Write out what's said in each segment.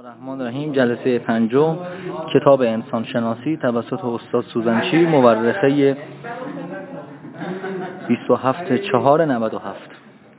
الرحمن الرحیم. جلسه پنجم کتاب انسان شناسی توسط استاد سوزنچی، مورخه 27/4/97.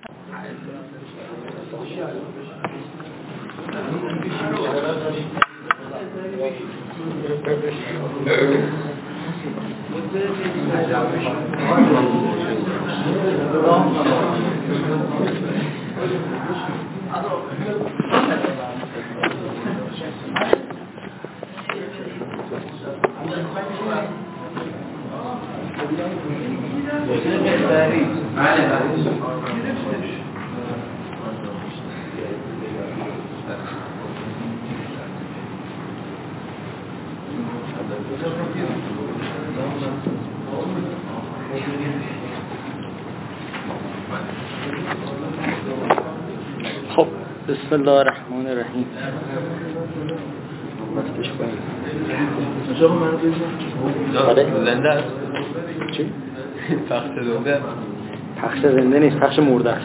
خب بسم الله الرحمن الرحیم. بسش کنیم. زنده است. چی؟ پخش زنده. پخش زنده نیست، پخش مرده است.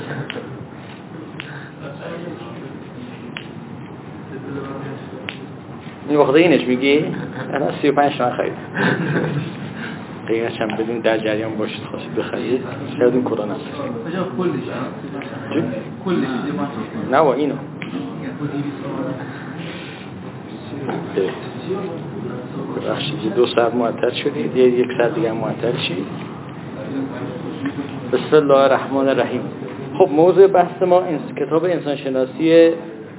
این وقت اینش میگی؟ الان 35 تومن خرید. قیمتش هم بدین در جریان باشید، خواستید بخرید. شاید این کدام است. چی؟ نه با اینو. ببخشید 2 ساعت معطل شدید، 1 ساعت دیگه معطل شید. بسم الله الرحمن الرحیم. خب موضوع بحث ما کتاب انسان شناسی.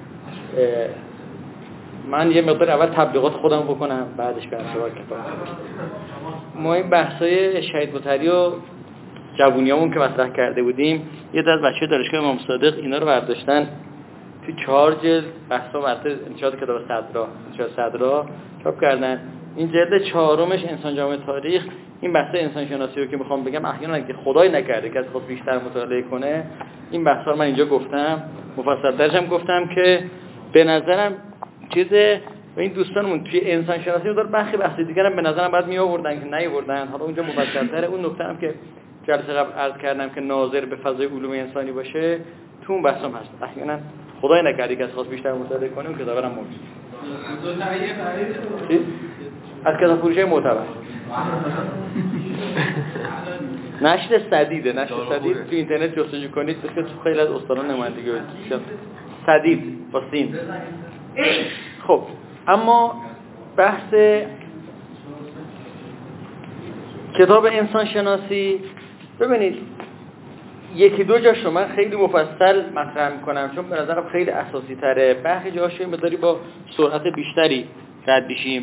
من یه مقدار اول تبلیغات خودم بکنم، بعدش برم سراغ کتاب. ما این بحثای شهید بطری و جوونیامون که مطرح کرده بودیم، یه دست بچه دانشگاه امام صادق اینا رو برداشتن تو 4 جلد بحثا مرتب انتشار کتاب صدرا چاپ کردن. این جلد 4مش انسان جامعه تاریخ، این بحثای انسان شناسی رو که میخوام بگم احیانا که خدای نکرده که از خود بیشتر مطالعه کنه، این بحثا رو من اینجا گفتم، مفصل درجم گفتم که به نظرم و این دوستانمون توی انسان شناسی داره بحث دیگه هم به نظرم بعد می آوردن که نیاوردن. حالا اونجا مفصل‌تره. اون نکته هم که جلسه قبل عرض کردم که ناظر به فضای علوم انسانی باشه، تو اون بحثم هست. احیانا خدای نکرده که از خاص بیشتر مطالعه کنه، اون کتابم موجود. از کتاب فروشی معتبر. نشر سدید تو اینترنت جستجو کنید، بخاطر تو خیلی از استادان نمایندگی سدید با سین. خب اما بحث کتاب انسان شناسی، ببینید 1-2 جاش رو من خیلی مفصل مطرح میکنم چون به نظرم خیلی اساسی تره. برخی جاش رو مقداری با سرعت بیشتری رد بشیم.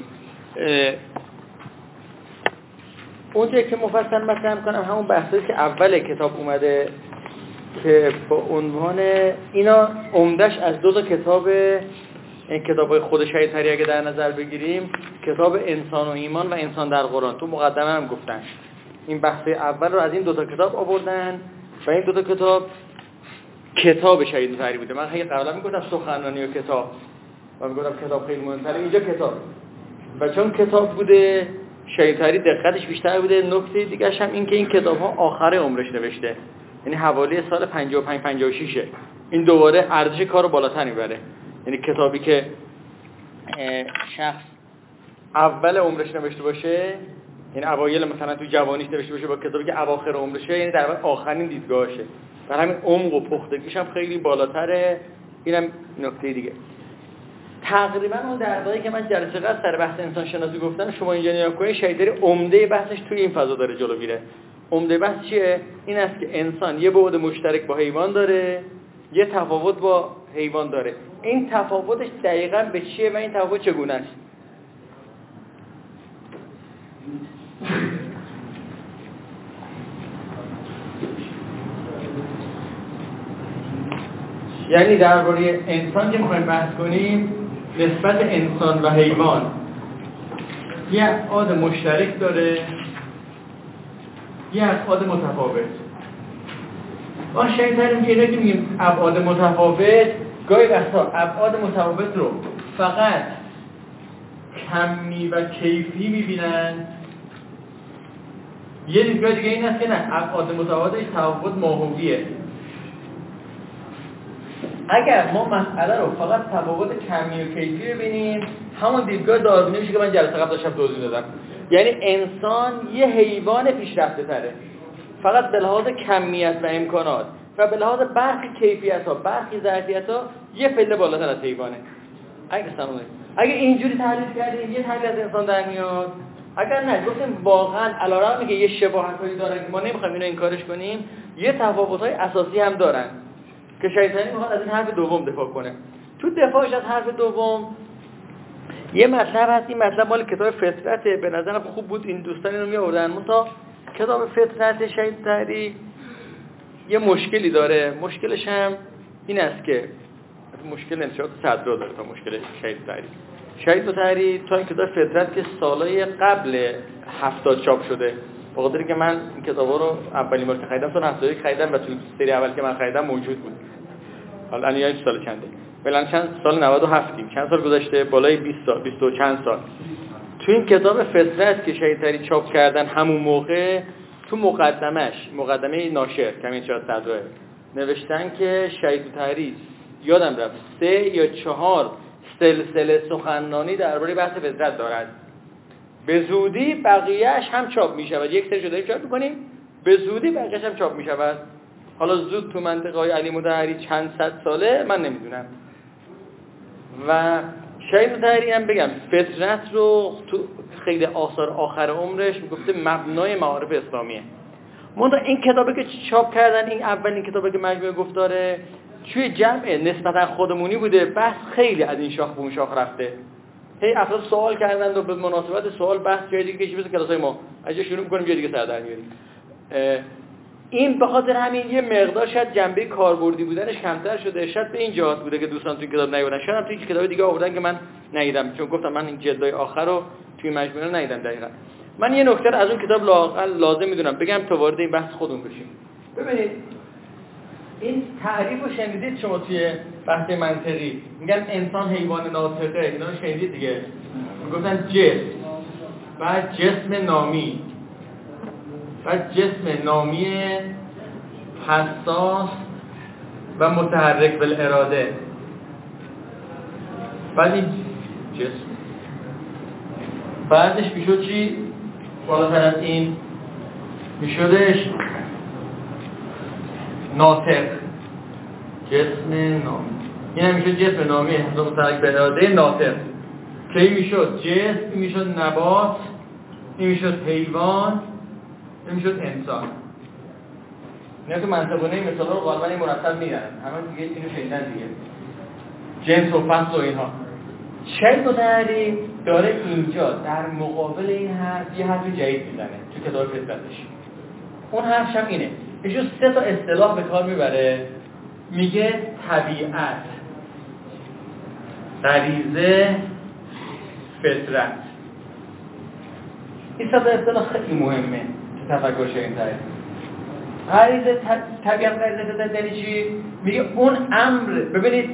اونجا که مفصل مطرح میکنم همون بحثی که اول کتاب اومده که با عنوان اینا عمدش از 2 کتاب، این کتاب‌های خود شهید طری اگه در نظر بگیریم، کتاب انسان و ایمان و انسان در قرآن، تو مقدمه هم گفتن این بحث اول رو از این 2 کتاب آوردن و این 2 کتاب شهید طری بوده. من خیلی قبلا میگفتم سخنرانی و کتاب و میگفتم کتاب خیلی مهم‌تره، اینجا کتاب و چون کتاب بوده شهید طری دقتش بیشتر بوده. نکته دیگه‌ش هم این که این کتاب‌ها آخر عمرش نوشته، یعنی حوالی سال 55-56. این دوباره ارزش کارو بالاتر میبره. یعنی کتابی که شخص اول عمرش نوشته باشه، یعنی اوایل مثلا تو جوانیش نوشته باشه، با کتابی که اواخر عمرشه، یعنی در واقع آخرین دیدگاهشه. در همین عمق و پختگیش هم خیلی بالاتره. اینم نکته دیگه. تقریبا اون درباره که من جلسه قبل سر بحث انسان شناسی گفتم، شما اینجا نگاه کنید شهید طری عمده بحثش توی این فضا داره جلو میره. عمده بحث چیه؟ این است که انسان یه بعد مشترک با حیوان داره، یه تفاوت با حیوان داره. این تفاوتش دقیقاً به چیه و این تفاوت چگونه است؟ یعنی درباره انسان که می‌خوایم بحث کنیم، نسبت انسان و حیوان یه ابعاد مشترک داره، یه ابعاد متفاوت. ما شهید طری میگه که میگیم ابعاد متفاوت، گاهی وقتا ابعاد متفاوت رو فقط کمی و کیفی میبینن، یه دیدگاه دیگه این است که نه، ابعاد متفاوتش تفاوت ماهویه. اگر ما مسئله رو فقط تفاوت کمی و کیفی ببینیم، همون دیدگاه داروینی میشه که من جلسه قبل داشتم توضیح دادم. یعنی انسان یه حیوان پیشرفته تره، فقط به لحاظ کمیت و امکانات و به لحاظ برخی کیفیت ها، برخی ظرفیت ها یه پله بالاتر از حیوانه. اگه اینجوری تحلیل کردیم یه تحلیل از انسان در میاد. اگر نه گفتیم واقعا علیرغم که یه شباهتایی داره که ما نمیخوایم اینو انکارش کنیم، یه تفاوت‌های اساسی هم دارن که شیطانی میخواد از این حرف دوم دفاع کنه. تو دفاعش از حرف دوم یه مطلب هست، این مطلب مال کتاب فطرته. به نظرم خوب بود این دوستان اینو میآوردن. مثلا کتاب فطرت شیطانی یه مشکلی داره. مشکلش هم این است که مشکل انشاءات صدرا داره تا مشکل شیطانی تا این کتاب فطرت که سالای قبل 70 چاپ شده. بخاطر که من این کتابا رو اولین بار که خریدم سال 71 خریدم و تو سری اول که من خریدم موجود بود. حالا الان یه سال چنده؟ بلند چند سال 97 چند سال گذشته، بالای 20 سال، 20 و چند سال. تو این کتاب فطرت که شیطانی چاپ کردن همون موقع، تو مقدمه ناشر کمی چهار صدره نوشتن که شیطانی یادم رفت 3 یا 4 سلسله سخنرانی درباره بحث فطرت دارد. به زودی بقیه‌اش هم چاپ می‌شود. یک سری جدایی چاپ می‌کنیم، به زودی بقیه‌اش هم چاپ می‌شود. حالا زود تو منطقه‌های علی مطهری چند صد ساله من نمیدونم. و شاید مطهری هم بگم فطرت رو تو خیلی آثار آخر عمرش میگفته مبنای معارف اسلامیه. منتها این کتابی که چاپ کردن، این اولین کتابی که مجموعه گفتاره توی جمع نسبتا خودمونی بوده، بحث خیلی از این شاخ به اون شاخ رفته. هی افراد سوال کردند و به مناسبت سوال بحث جای دیگه کشی مثل کلاسای ما اگه شروع می‌کنیم جای دیگه سر در میاریم. این به خاطر همین یه مقدار شاید جنبه کاربردی بودنش کمتر شده، شاید به این جهات بوده که دوستان تو این کتاب نیاوردن، شاید هم تو هیچ کتاب دیگه آوردن که من ندیدم، چون گفتم من این جلدای آخر رو توی مجموعه رو ندیدم. دقیقاً من یه نکته از اون کتاب لازم میدونم بگم تا وارد این بحث خودمون بشیم. ببینید این تعریف رو شنیدید شما توی بحث منطقی، میگن انسان حیوان ناطقه، اینا رو شنیدید دیگه. میگفتن جسم و جسم نامی و جسم نامی حساس و متحرک بالاراده. بعد این جسم بعدش میشد چی؟ بالاتر از این میشدش ناطق، جسم نامی. این هم میشد جسم نامی حساس متحرک بالاراده ناطق که این میشد جسم، این میشد نبات، این میشد حیوان، این میشد انسان. اینا تو منطقونه این مثالا رو غالبا این مرتب میرن، همه دیگه اینو شنیدن دیگه، جنس و فصل و اینها. شیخ مطهری داره اینجا در مقابل این حرف یه حرف جدید میزنه تو کتاب فطرتش. اون حرفش هم اینه، ایشون 3 تا اصطلاح به کار میبره، میگه طبیعت، غریزه، فطرت. این 3 تا اصطلاح خیلی مهمه تو تفکر شیخ مطهری. غریزه، طبیعت، غریزه، فطرت یعنی چی؟ میگه اون امر، ببینید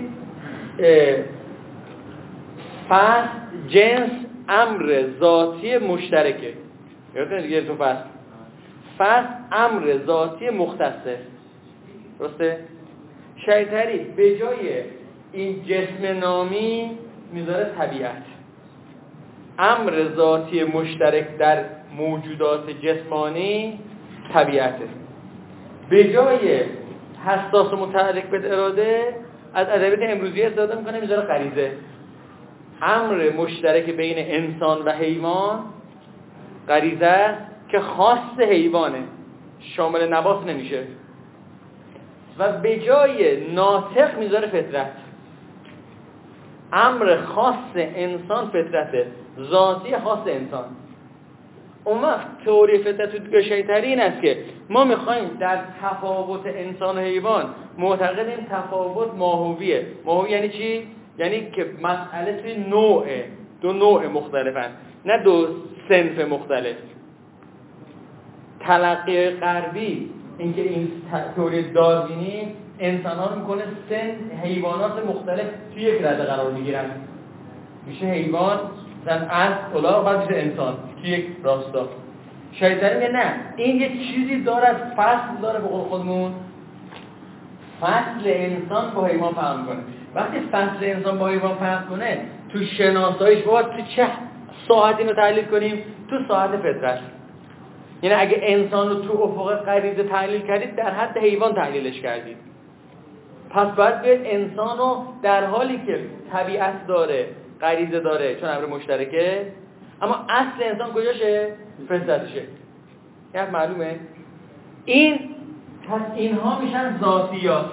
فصل جنس امر ذاتی مشترکه، یادتونه دیگه تو فصل امر ذاتی مختصه، درسته؟ شیطانی به جای این جسم نامی میذاره طبیعت، امر ذاتی مشترک در موجودات جسمانی طبیعته. به جای حساس و متحرک به اراده از ادبیات امروزی استفاده میکنه، میذاره غریزه، امر مشترک بین انسان و حیوان. غریزه که خاص حیوانه، شامل نبات نمیشه. و به جای ناطق میذاره فطرت، امر خاص انسان فطرته، ذاتی خاص انسان. اون وقت تئوری فطرت تو شیطانی این است که ما میخوایم در تفاوت انسان و حیوان معتقدیم تفاوت ماهویه. ماهوی یعنی چی؟ یعنی که مسئله توی نوعه، 2 نوع مختلفن، نه 2 صنف مختلف. تلقی غربی اینکه این تئوری داروینی انسان‌ها رو میکنه حیوانات مختلف توی یک رده قرار میگیرن، میشه حیوان، مثلا اسب، الاغ، بعد میشه انسان توی یک راستا. شیطانی میگه نه، این یه چیزی داره، فصل داره، به قول خودمون فصل انسان با حیوان فرق کنه. وقتی فصل انسان با حیوان فرق کنه، تو شناساییش باید تو چه ساعت اینو تحلیل کنیم؟ تو ساعت فطرت. یعنی اگه انسان رو تو افق غریزه تحلیل کردید، در حد حیوان تحلیلش کردید. پس باید بیاید انسان رو در حالی که طبیعت داره، غریزه داره، چون امر مشترکه، اما اصل انسان کجاشه؟ فطرتشه. یعنی معلومه؟ پس اینها میشن ذاتیات.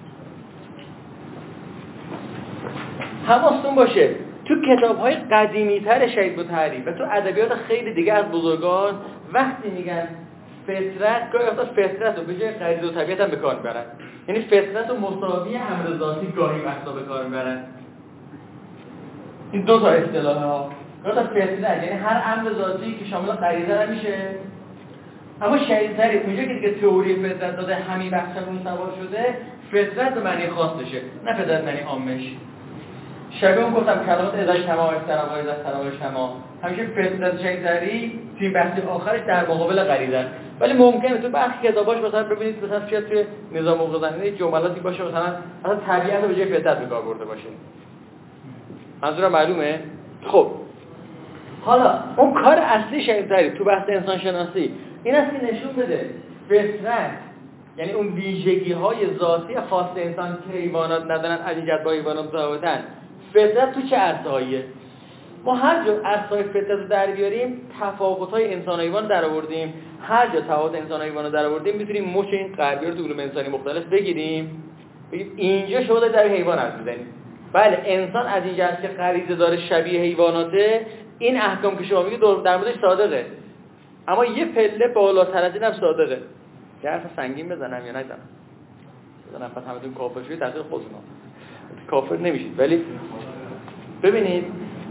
حواستون باشه تو کتاب‌های قدیمی‌تر شهید بوتحری و تو ادبیات خیلی دیگه از بزرگان وقتی میگن فطرت، گاهی وقتا فطرت رو به جای غریزه و طبیعت هم به کار میبرن. یعنی فطرت رو مساوی امر ذاتی گاهی وقتا به کار میبرن. این دو تا اصطلاح ها. گاهی وقتا فطرت یعنی هر امر ذاتی که شامل غریزه هم میشه. اما شهید بوتحری اونجا که دیگه تئوری فطرت داده، همین بحث اون سوار شده، فطرت به معنی خاصشه، نه فطرت معنی عامش. شبیه اون گفتم کلمات ازای شما احترام و ازای احترام شما، همیشه فطرت شهید بوتحری توی بحث آخرش در مقابل غریزه است. ولی ممکنه تو برخی کتاباش مثلا ببینید مثلا شاید توی نظام حقوق‌زنی جملاتی باشه مثلا طبیعت رو به جای فطرت به کار برده باشه. منظورم معلومه؟ خب حالا اون کار اصلی شهید بوتحری تو بحث انسان شناسی این است که نشون بده فطرت یعنی اون ویژگی‌های ذاتی خاص انسان که حیوانات ندارن، از این جهت با حیوانات متفاوتن. فطرت تو چه عرصه‌ایه؟ ما هر جا عرصه‌های فطرت رو در بیاریم، تفاوت‌های انسان و حیوان در آوردیم. هر جا تفاوت انسان و حیوان رو در آوردیم، می‌تونیم مچ این غربی رو تو علوم انسانی مختلف بگیریم. بگیم اینجا شما در حیوان حرف می‌زنید. بله انسان از این جهت که غریزه داره، شبیه حیواناته، این احکام که شما میگید در موردش صادقه. اما یه پله بالاتر از اینم صادقه. یه حرف سنگین بزنم یا نزنم؟ بزنم پس همتون کافر شوید، تقصیر خودتونه. کافر نمیشید. ولی ببینید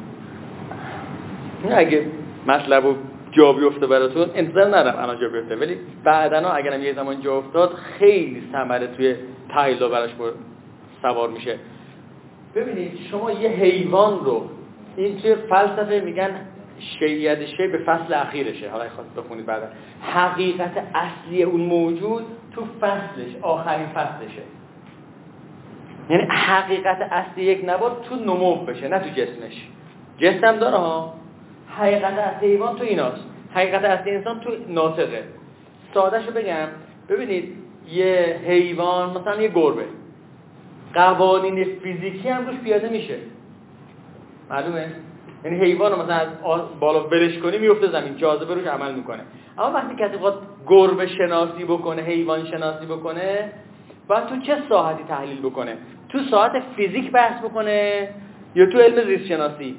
اگه مطلبو جا بیفته براتون، انتظار ندارم الان جا بیفته، ولی بعداً اگرم یه زمان جا افتاد خیلی ثمره توی تحلیل براش سوار میشه. ببینید شما یه حیوان رو، این توی فلسفه میگن شیعیت شی به فصل اخیرشه، حالا خواست بخونید بعدا، حقیقت اصلی اون موجود تو فصلش، آخرین فصلشه. یعنی حقیقت اصلی یک نبات تو نمو بشه، نه تو جسمش. جسم داره ها. حقیقت اصلی حیوان تو ایناست. حقیقت اصلی انسان تو ناطقه. سادهشو بگم، ببینید یه حیوان مثلا یه گربه، قوانین فیزیکی هم روش پیاده میشه. معلومه؟ یعنی حیوان رو مثلا از بالا برش کنی میفته زمین، جاذبه روش عمل میکنه. اما وقتی کسی بخواد گربه شناسی بکنه، حیوان شناسی بکنه، باید تو چه ساحتی تحلیل بکنه؟ تو ساحت فیزیک بحث بکنه یا تو علم زیست شناسی؟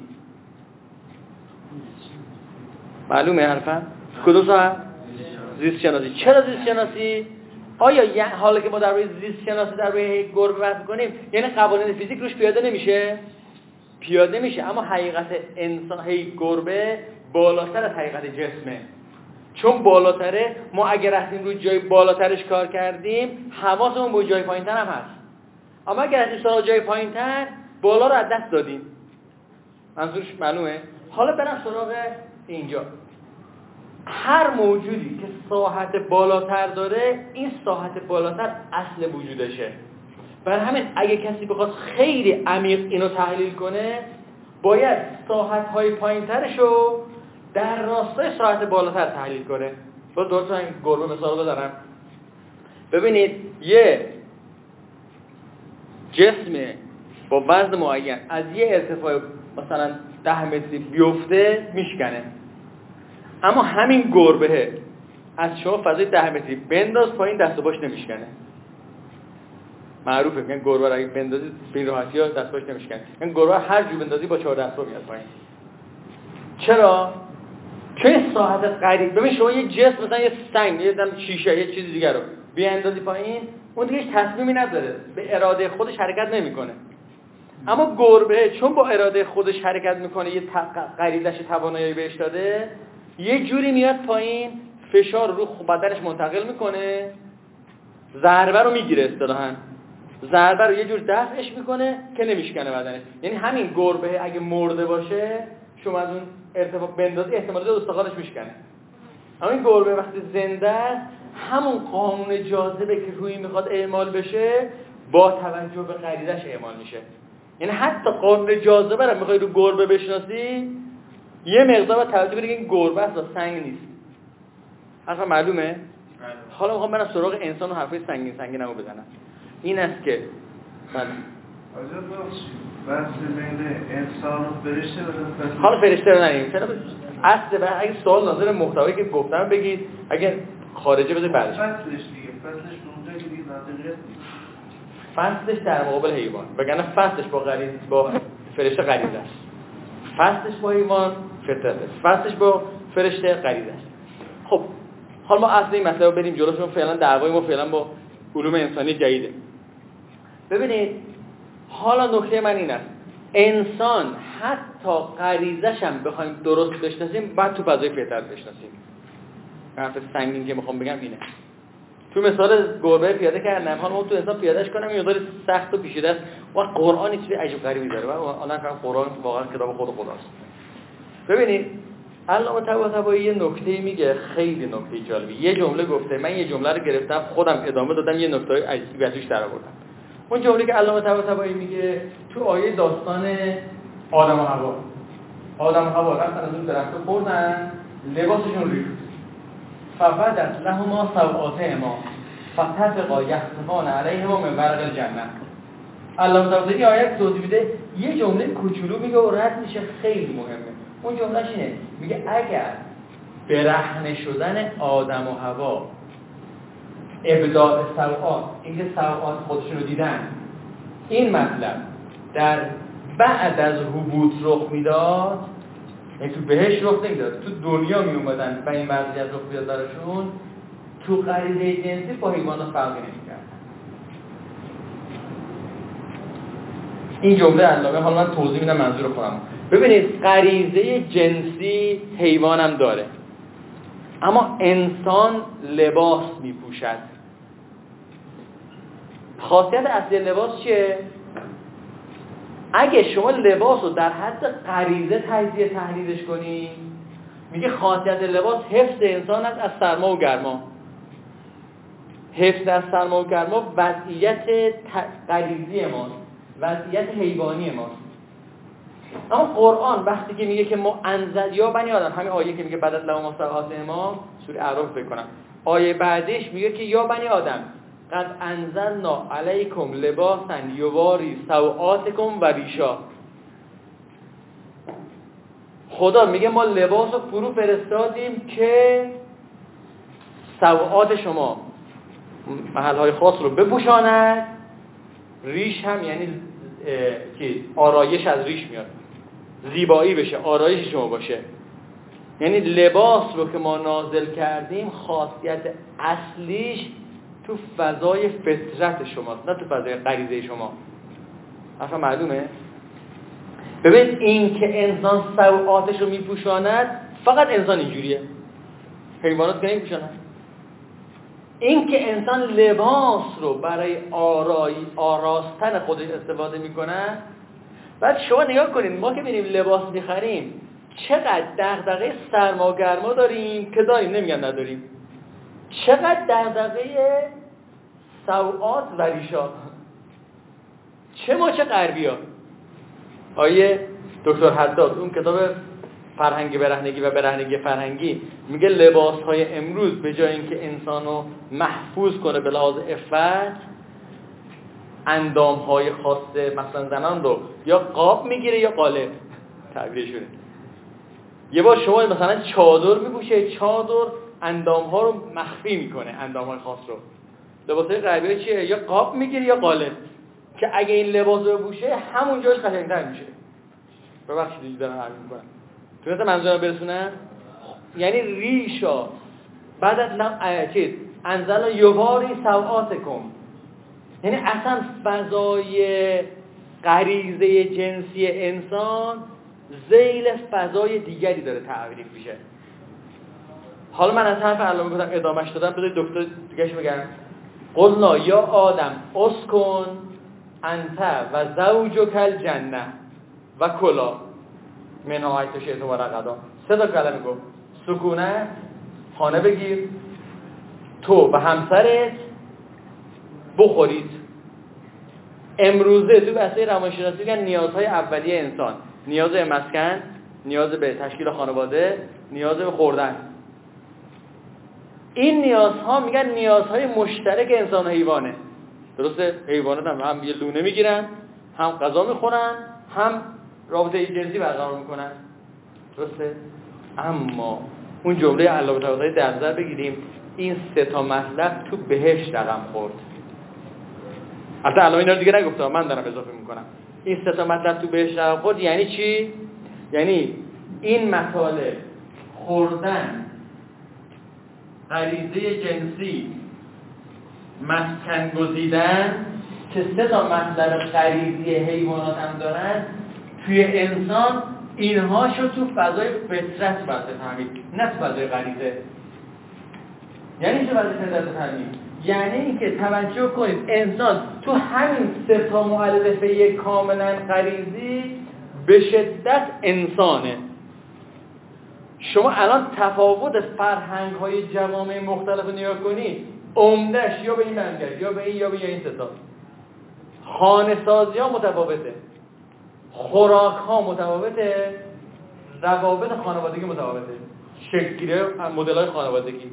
معلومه حرفم؟ کدوم ساحت؟ زیست شناسی. چرا زیست شناسی؟ آیا حالا که ما در روی زیست شناسی در روی گربه بحث می‌کنیم، یعنی قوانین فیزیک روش پیاده نمیشه؟ پیاده میشه، اما حقیقت انسان گربه بالاتر از حقیقت جسمه. چون بالاتره، ما اگر رفتیم روی جای بالاترش کار کردیم، حواسمون به جای پایین‌تر هم هست. اما اگر رفتیم سراغ جای پایین‌تر، بالا رو از دست دادیم. منظورش معلومه؟ حالا برم سراغ اینجا. هر موجودی که ساحت بالاتر داره، این ساحت بالاتر اصل وجودشه. برای همین اگه کسی بخواد خیلی عمیق اینو تحلیل کنه، باید ساحت‌های پایین‌ترش رو در راستای ساحت بالاتر تحلیل کنه. با دوستان این گربه مثال بزنم. ببینید یه جسم با وزن معین از یه ارتفاع مثلا 10 متری بیفته میشکنه، اما همین گربه از شما فضای 10 متری بنداز پایین، دست و باش نمیشکنه. معروفه میگن گربه را اگه بندازی به این راحتی ها دست باش نمیشکنه. این گربه هر جو بندازی با 4 دست میاد پایین. چرا؟ چون ساحت قریب. ببین شما یه جسم مثلا یه سنگ، یه دم شیشه، یه چیزی دیگه رو بیاندازی پایین، اون دیگه هیچ تصمیمی نداره، به اراده خودش حرکت نمیکنه. اما گربه چون با اراده خودش حرکت میکنه، یه غریزش توانایی بهش داده، یه جوری میاد پایین، فشار رو بدنش منتقل میکنه، ضربه رو میگیره، اصطلاحاً ضربه رو یه جور دفعش میکنه که نمیشکنه بدنش. یعنی همین گربه اگه مرده باشه، شما از اون ارتفاع بندازی احتمال زیاد استخوانش میشکنه. اما این گربه وقتی زنده است، همون قانون جاذبه که روی میخواد اعمال بشه، با توجه به غریزش اعمال میشه. یعنی حتی قانون جاذبه رو میخوای رو گربه بشناسی، یه مقدار توجه بدی که این گربه است و سنگ نیست. حرف معلومه؟ حالا میخوام برم سراغ انسان و حرفای سنگینمو بزنم. این است که بحث بین انسان و فرشته بزنیم. حالا فرشته رو نریم. اصل به اگه سوال ناظر محتوایی که گفتم بگید، اگه خارجه بذارید بعدش. فصلش دیگه، فصلش اونجا که دیگه منطقیت نیست. فصلش در مقابل حیوان. وگرنه فصلش با فرشته غریزه است. فصلش با حیوان فطرت است. فصلش با فرشته غریزه است. خب حالا ما اصل این مسئله رو بریم جلو، چون فعلا دعوای ما فعلا با علوم انسانی جدیده. ببینید حالا نکته من این است، انسان حتی غریزش هم بخوایم درست بشناسیم بعد تو فضای فطرت بشناسیم. حرف سنگین که میخوام بگم اینه. تو مثال گربه پیاده کردم، حالا ما تو انسان پیادهش کنم یه مقدار سخت و پیچیده است و قرآن چیز عجیب غریبی داره و الان قرآن واقعا کتاب خود خداست. ببینید علامه طباطبایی یه نکته میگه، خیلی نکته جالبی. یه جمله گفته، من یه جمله رو گرفتم خودم ادامه دادم، یه نکته عجیبی ازش درآوردم. اون جمله که علامه طباطبایی میگه تو آیه داستان آدم و حوا. آدم و حوا رفتن از اون درخت خوردن، لباسشون ریخت. فبدت لهما سوآتهما فطفقا یخصفان علیهما من ورق الجنه. علامه طباطبایی آیه توضیح میده، یه جمله کوچولو میگه و رد میشه، خیلی مهمه. اون جملهش اینه، میگه اگر برهنه شدن آدم و حوا، ابداع سوآت، اینکه سوآت خودشون رو دیدن، این مطلب در بعد از هبوط رخ میداد، یعنی تو بهش رخ نمیداد، تو دنیا می اومدن و این وضعیت رخ میداد براشون، تو غریزه جنسی با حیوانات فرقی نمی‌کرد. این جمله علامه، حالا من توضیح میدم منظور خودم. ببینید غریزه جنسی حیوانم داره، اما انسان لباس میپوشد. خاصیت اصلی لباس چیه؟ اگه شما لباس رو در حد غریزه تجزیه تحلیلش کنی، میگه خاصیت لباس حفظ انسان از سرما و گرما. حفظ از سرما و گرما وضعیت غریزی ماست، وضعیت حیوانی ماست. اما قرآن وقتی که میگه که ما انزل یا بنی آدم، همین آیه که میگه بدت لهما سوآتهما، سوره اعراف فکر کنم، آیه بعدش میگه که یا بنی آدم قد انزلنا علیکم لباسا یواری سوآتکم و ریشا. خدا میگه ما لباس رو فرو فرستادیم که سوآت شما محلهای خاص رو بپوشاند. ریش هم یعنی آرایش از ریش میاد، زیبایی بشه، آرایش شما باشه. یعنی لباس رو که ما نازل کردیم خاصیت اصلیش تو فضای فطرت شماست، نه تو فضای غریزه شما. اصلا معلومه؟ ببین این که انسان سوآتش رو میپوشاند فقط انسان اینجوریه، حیوانات که نمیپوشانند. این که انسان لباس رو برای آراستن خودش استفاده میکنه. بعد شما نگاه کنید، ما که میریم لباس میخریم چقدر دغدغه سرما و گرما داریم که داریم، نمیگم نداریم. چقدر دغدغه سوآت و ریشا، چه ما چه غربیا. آیه دکتر حداد اون کتاب فرهنگ برهنگی و برهنگی فرهنگی میگه لباس‌های امروز به جای اینکه انسانو محفوظ کنه به لحاظ عفت، اندام‌های خاصه مثلا زنان رو یا قاب میگیره یا قالب تعبیرشونه. یه بار شما مثلا چادر میپوشه، چادر اندام‌ها رو مخفی میکنه، اندام‌های خاص رو. لباس‌های غربی چیه؟ یا قاب میگیره یا قالب، که اگه این لباس رو بپوشه همون جاش قشنگ‌تر میشه. ببخشید دیگه دارم حرف میکنم. تو منظورم برسونم؟ یعنی ریشا بعد چیز انزل یواری سوآتکم، یعنی اصلا فضای غریزه جنسی انسان ذیل فضای دیگری داره تعریف میشه. حالا من از حرف علامه گفتم ادامهش دادم، بذارید دکتر دیگه‌اش بگم. قلنا یا آدم اسکن انت و زوجک الجنه و کلا منها حیث شئتم رغدا. سه تا کلمه گفت، سکونه خانه بگیر، تو و همسرت بخورید. امروزه تو بحث روانشناسی میگن نیازهای اولیه انسان: نیاز به مسکن، نیاز به تشکیل خانواده، نیاز به خوردن. این نیازها میگن نیازهای مشترک انسان و حیوانه. درسته؟ حیوانات هم یه لونه میگیرن، هم غذا میخورن، هم رابطه جنسی برقرار میکنن. درسته؟ اما اون جمله علامه طباطبایی در نظر بگیریم، این 3 تا مطلب تو بهشت رقم خورد. حتی الان اینا رو دیگه نگفتم، من دارم اضافه میکنم. این 3 تا مطلب تو بهشت رقم خورد یعنی چی؟ یعنی این مطالب: خوردن، غریزه جنسی، مسکن گزیدن، که 3 تا مطلب غریزی حیوانات هم دارن، توی انسان اینهاشو تو فضای فطرت باید بفهمید، نه تو فضای غریزه. یعنی چه فضای فطرت بفهمید؟ یعنی اینکه توجه کنید انسان تو همین 3 تا مؤلفه کاملا غریزی به شدت انسانه. شما الان تفاوت فرهنگ‌های جوامع مختلف رو نگاه کنید، عمده‌اش یا به این منگرد یا به این یا به این 3 تا. خانه‌سازی‌ها متفاوته، خوراک‌ها متفاوته، روابط خانوادگی متفاوته، شکل‌گیری مدل‌های خانوادگی.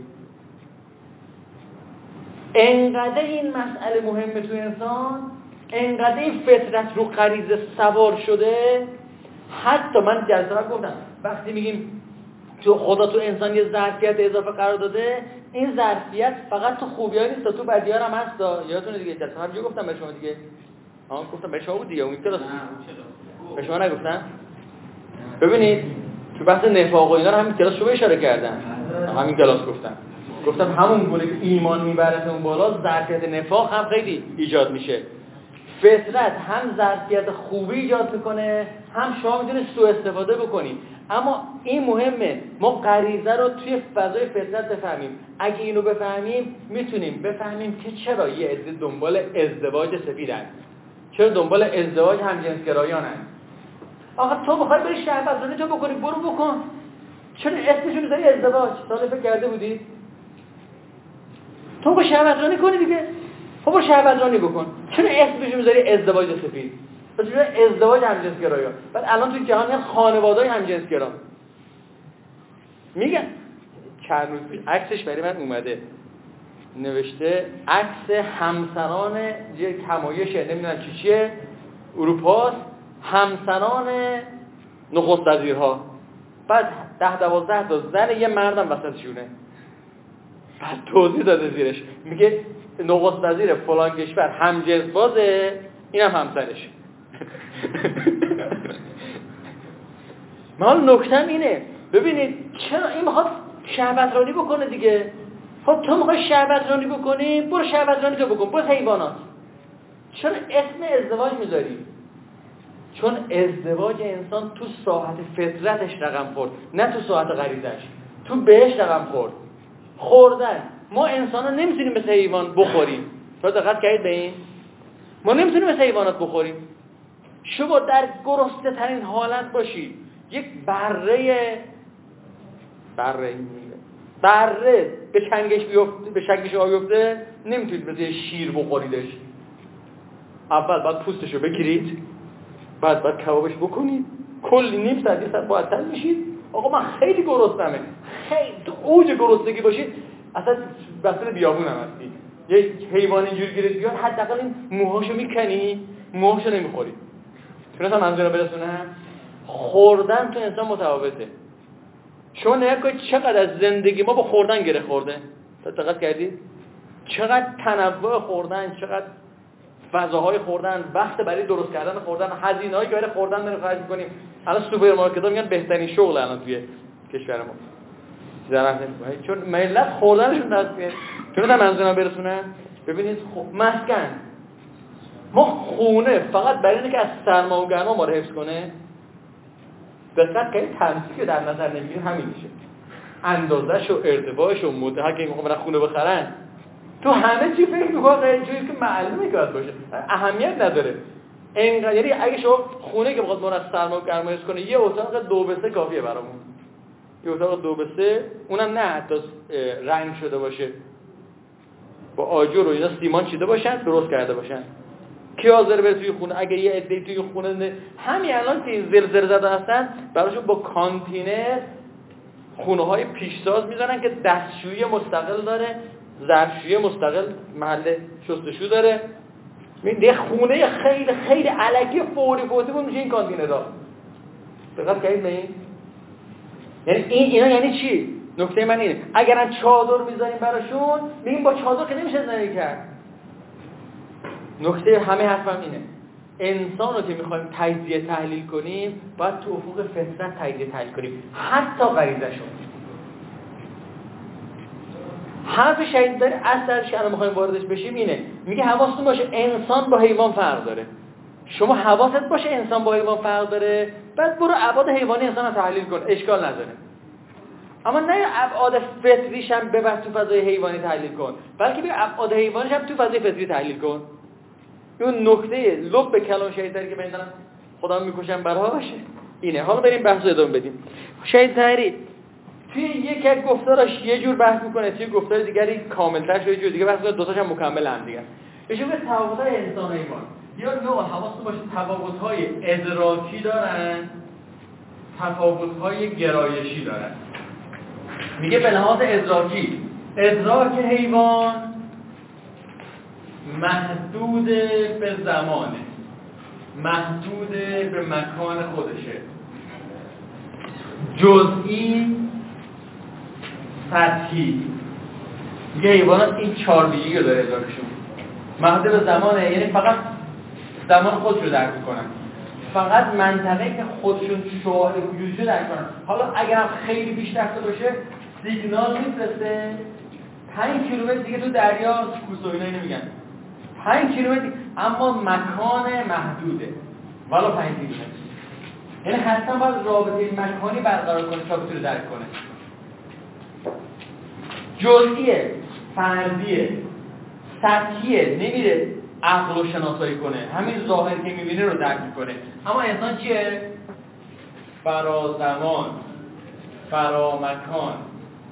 انقدر این مسئله مهمه تو انسان، انقدر این فطرت رو غریزه سوار شده. حتی من جلسه گفتم وقتی میگیم تو خدا تو انسان یه ظرفیت اضافه قرار داده، این ظرفیت فقط تو خوبی‌ها نیست، تو بدی‌ها هم هست. یادتونه دیگه جلسه قبل گفتم به شما دیگه. گفتم به شما بود دیگه، اون کلاس به شما نگفتم. ببینید تو بحث نفاق و اینا رو همین کلاس شما اشاره کردم، همین کلاس گفتم همون گونه که ایمان میبره اون بالا، ظرفیت نفاق هم خیلی ایجاد میشه. فطرت هم ظرفیت خوبی ایجاد میکنه، هم شما میتونید سوء استفاده بکنید. اما این مهمه ما غریزه رو توی فضای فطرت بفهمیم. اگه اینو بفهمیم میتونیم بفهمیم که چرا یه عده دنبال ازدواج سفیدن، چرا دنبال ازدواج همجنسگرایانن. آخه تو بخوای بری شهوت‌رانی تو بکنی، برو بکن. چرا اسمش رو میذاری ازدواج؟ سال فکر کرده بودی؟ تو با شهوت‌رانی کنی دیگه. خب برو شهوت‌رانی بکن. چرا اسمش رو میذاری ازدواج سفید؟ چرا ازدواج همجنسگرایان؟ بعد الان تو جهان خانواده‌های همجنسگرا میگن چند روز پیش عکسش برای من اومده، نوشته عکس همسران یه کمایش نمیدونم چیه اروپاست، همسران نخست وزیرها، بعد 10-12 تا زن یه مردم وسطشونه. بعد توضیح داده زیرش میگه نخست وزیر فلان کشور همجنس بازه، اینم همسرش. حالا نکتم اینه، ببینید چرا این میخواد شهوت‌رانی بکنه دیگه. خب تو میخوای شهوت‌رانی بکنی، برو شهوت‌رانی تو بکن، برو حیوانات. چرا اسم ازدواج میذاری؟ چون ازدواج انسان تو ساحت فطرتش رقم خورد، نه تو ساحت غریزش. تو بهش رقم خورد. خوردن، ما انسان‌ها نمیتونیم مثل حیوان بخوریم. تو دقت کردید به این؟ ما نمیتونیم مثل حیوانات بخوریم. شما در گرسنه ترین حالت باشی، یک بره به چنگش بیفته، به شکلش بیفته، نمیتونید مثل شیر بخوریدش. اول باید پوستشو بگیرید، بعد کبابش بکنید، کلی نیم ساعت یه ساعت معطل میشید. آقا من خیلی گرسنمه، خیلی تو اوج گرسنگی باشید اصلا وسط بیابون هم هستی، یه حیوان اینجوری گیرید بیاد، حداقل این موهاشو میکنی، موهاشو نمیخوری. تونستم منظورم برسونم؟ خوردن تو انسان متفاوته. شما نگاه کنید چقدر از زندگی ما با خوردن گره خورده. دقت کردید؟ چقدر تنوع خوردن، چقدر فضاهای خوردن، وقت برای درست کردن خوردن، هزینه‌هایی که برای خوردن داریم خرج می‌کنیم. الان سوپرمارکت‌ها میگن بهترین شغل الان توی کشور ما. چون ملت خوردنشون دست میاد. چون منظورم برسونم، ببینید مسکن، ما خونه فقط برای اینکه از سرما و گرما ما رو حفظ کنه. دقت کنید تمثیلی که در نظر نمیگیریم همین میشه. اندازه‌ش و ارتفاعش و مدت هایی که میخوام خونه بخرن، تو همه چی فکر می‌کنه غیر چیزی که معلومه که باید باشه، اهمیت نداره. اینقدر یعنی اگه شما خونه که بخواد ما رو از سرما و گرما حفظ کنه، یه اتاق 2x3 کافیه برامون. یه اتاق 2x3، اونم نه حتی رنگ شده باشه، با آجر و اینا سیمان چیده باشن، درست کرده باشن. کی حاضر بره توی خونه؟ اگه یه عده توی خونه همین الان که زلزله زده هستن براشون با کانتینر خونه‌های پیشساز میذارن که دستشویی مستقل داره، ظرفشویی مستقل، محل شستشو داره. یه خونه خیلی خیلی الکی فوری بود میشه این کانتینرها. دقت کردید به این؟ یعنی اینا یعنی چی؟ نکته من اینه اگرن چادر میذاریم براشون میگیم با چادر که نمیشه زندگی کرد. نکته همه حرفم اینه انسان رو که میخوایم تجزیه تحلیل کنیم باید تو افق فطرت تجزیه تحلیل کنیم، حتی غریزه‌شون. حرف شهید داره اثرش که الان میخوایم واردش بشیم اینه، میگه حواستون باشه انسان با حیوان فرق داره. شما حواست باشه انسان با حیوان فرق داره، بعد برو ابعاد حیوانی انسان رو تحلیل کن، اشکال نداره. اما نه ابعاد فطریش هم ببر تو فضای حیوانی تحلیل کن، بلکه بیا ابعاد حیوانیش هم تو فضای فطری تحلیل کن. اون نکته لب کلام شهید طاهری که من دارم خدا میکشم برها باشه اینه. حالا بریم بحث رو ادامه بدیم. شهید طاهری توی یک از گفتاراش یه جور بحث میکنه، توی گفتار دیگری کاملتر شده، یه جور دیگه بحث میکنه، دو تاش هم مکمل هم دیگه. بهش میگه تفاوت‌های انسان و حیوان. یا نه حواستون باشه تفاوت‌های ادراکی دارن، تفاوت‌های گرایشی دارن. میگه به لحاظ ادراکی ادراک حیوان محدود به زمانه، محدود به مکان خودشه، جزئی، سطحی. میگه حیوانات این 4 ویژگی رو داره ادراکشون، محدود به زمانه، یعنی فقط زمان خودش رو درک میکنن، فقط منطقه که خودشون شعار وجودشو درک کنن. حالا اگرم خیلی بیشتر باشه سیگنال میفرسته 5 کیلومتر دیگه تو دریا کوسوینایی نمیگن 5 کیلومتر، اما مکان محدوده والا 5 کیلومتر، یعنی حتما باید رابطه مکانی برقرار کنه تا بتونه درک کنه. جزئیه، فردیه، سطحیه، نمیره عقل رو شناسایی کنه، همین ظاهر که میبینه رو درک میکنه. اما انسان چیه؟ فرازمان، فرامکان،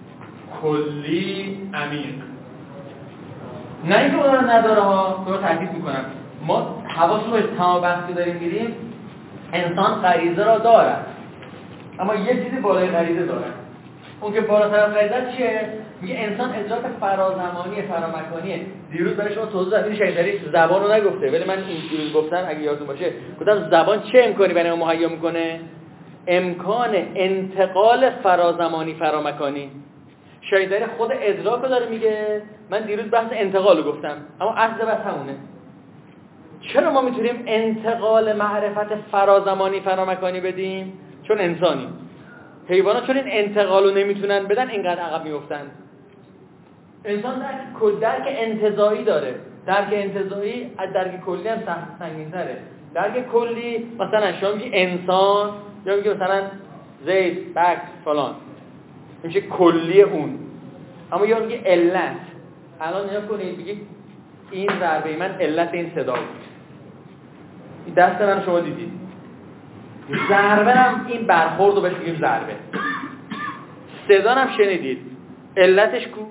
کلی، عمیق. نه اینکه اونا رو نداره ها، تو رو تاکید میکنم. ما حواسو باشه تمام بحثی داریم میریم، انسان غریزه را دارد، اما یه چیزی بالای غریزه داره. اون که بالاتر از غریزه چیه؟ میگه انسان ادراک فرازمانی، فرامکانیه. دیروز برای شما توضیح دادم، این شهید طاهری زبان رو نگفته، ولی من این دیروز گفتم اگه یادتون باشه، گفتم زبان چه امکانی برای ما مهیا میکنه؟ امکان انتقال فرازمانی، فرامکانی. شهید طاهری خود ادراک رو داره میگه. من دیروز بحث انتقال رو گفتم، اما اصل بحث همونه. چرا ما میتونیم انتقال معرفت فرازمانی، فرامکانی بدیم؟ چون انسانیم. حیوانات چون این انتقال رو نمیتونن بدن اینقدر عقب میفتن. انسان درک انتزاعی داره. درک انتزاعی از درک کلی هم سنگین‌تره. درک کلی مثلا شما میگی انسان یا میگی مثلا زید، بکس، فلان، میشه کلی اون. اما یا میگی علت. الان نیا کنید بگید این ضربه من علت این صدا بود. این دست من شما دیدید. ضربه هم این برخورد رو بهش میگیم ضربه. صدا هم شنیدید. علتش کو؟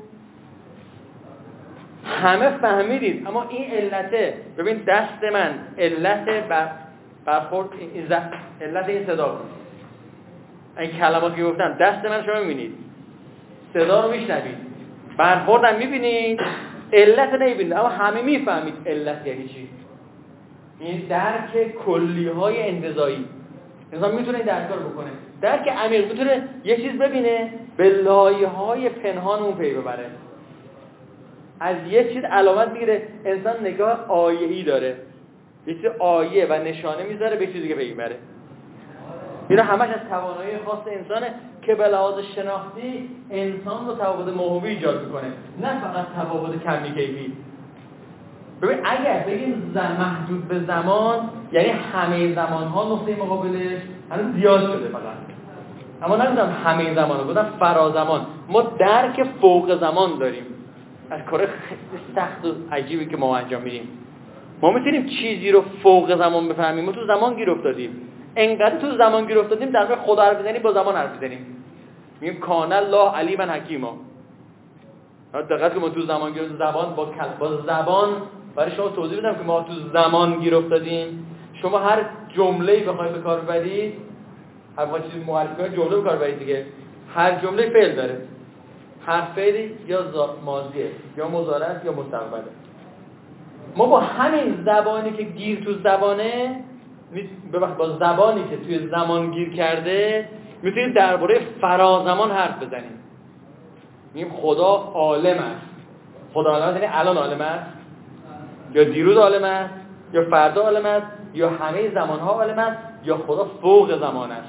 همه فهمیدید، اما این علته. ببین دست من علت برخورد علت این صدا بود. این کلماتی که گفتم دست من شما میبینید، صدا رو میشنوید، برخوردم میبینید، علت نمیبینید، اما همه میفهمید علت یعنی چی. این درک کلی های انتزاعی. انسان میتونه این درک رو بکنه. درک عمیق میتونه یه چیز ببینه به لایه های پنهان اون پی ببره، از یه چیز علامت بگیره. انسان نگاه آیه‌ای داره، یه چیز آیه و نشانه میذاره به چیزی دیگه پی ببره. اینا همش از توانایی خاص انسانه که به لحاظ شناختی انسان رو تفاوت موهومی ایجاد میکنه، نه فقط تفاوت کمی کیفی. ببین اگر بگیم محدود به زمان، یعنی همه زمان‌ها نقطه مقابلش هنوز زیاد شده فقط. اما نگفتم همه زمان، گفتم فرازمان. ما درک فوق زمان داریم از کار خیلی سخت و عجیبی که ما انجام میدیم. ما میتونیم چیزی رو فوق زمان بفهمیم. ما تو زمان گیر افتادیم، انقدر تو زمان گیر افتادیم در واقع خدا حرف بزنیم با زمان حرف بزنیم. میگیم کان الله علیما حکیما. دقت که ما تو زمان گیر، زبان با زبان برای شما توضیح بدم که ما تو زمان گیر افتادیم. شما هر جمله‌ای بخواید به کار ببرید، هر وقتی چیزی معرفی کنید جمله به کار ببرید دیگه. هر جمله فعل داره. هر فعلی یا ماضیه یا مضارع است یا مستقبله. ما با همین زبانی که گیر تو زبانه، ببخشید با زبانی که توی زمان گیر کرده، میتونید درباره فرازمان حرف بزنید. میگیم خدا عالم است. خدا عالم است یعنی الان عالم است، یا دیروز عالم است، یا فردا عالم است، یا همه زمانها عالم است، یا خدا فوق زمان است.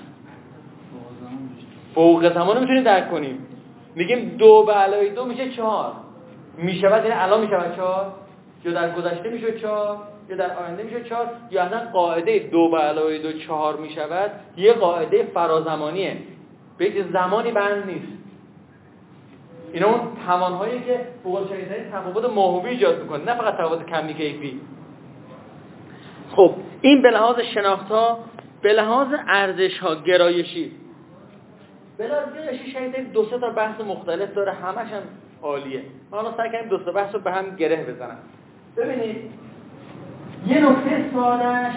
فوق زمان رو میتونید درک کنیم. میگیم 2 به علاوه 2 میشه 4. میشود یعنی الان میشود 4، یا در گذشته میشه 4، یا در آینده میشه 4، یا اصلا قاعده 2 به علاوه 2 4 میشود یه قاعده فرازمانیه، به هیچ زمانی بند نیست. اینا اون توانهایی که فوق شنیدنی تفاوت ماهوی ایجاد میکنه، نه فقط تفاوت کمی کیفی. خب این به لحاظ شناخت‌ها، به لحاظ ارزش‌ها گرایشی. به لحاظ گرایشی شنیدنی 2-3 تا بحث مختلف داره، همش هم عالیه. ما الان سعی کنیم 2 تا بحث رو به هم گره بزنم. ببینید یه نکته سادهش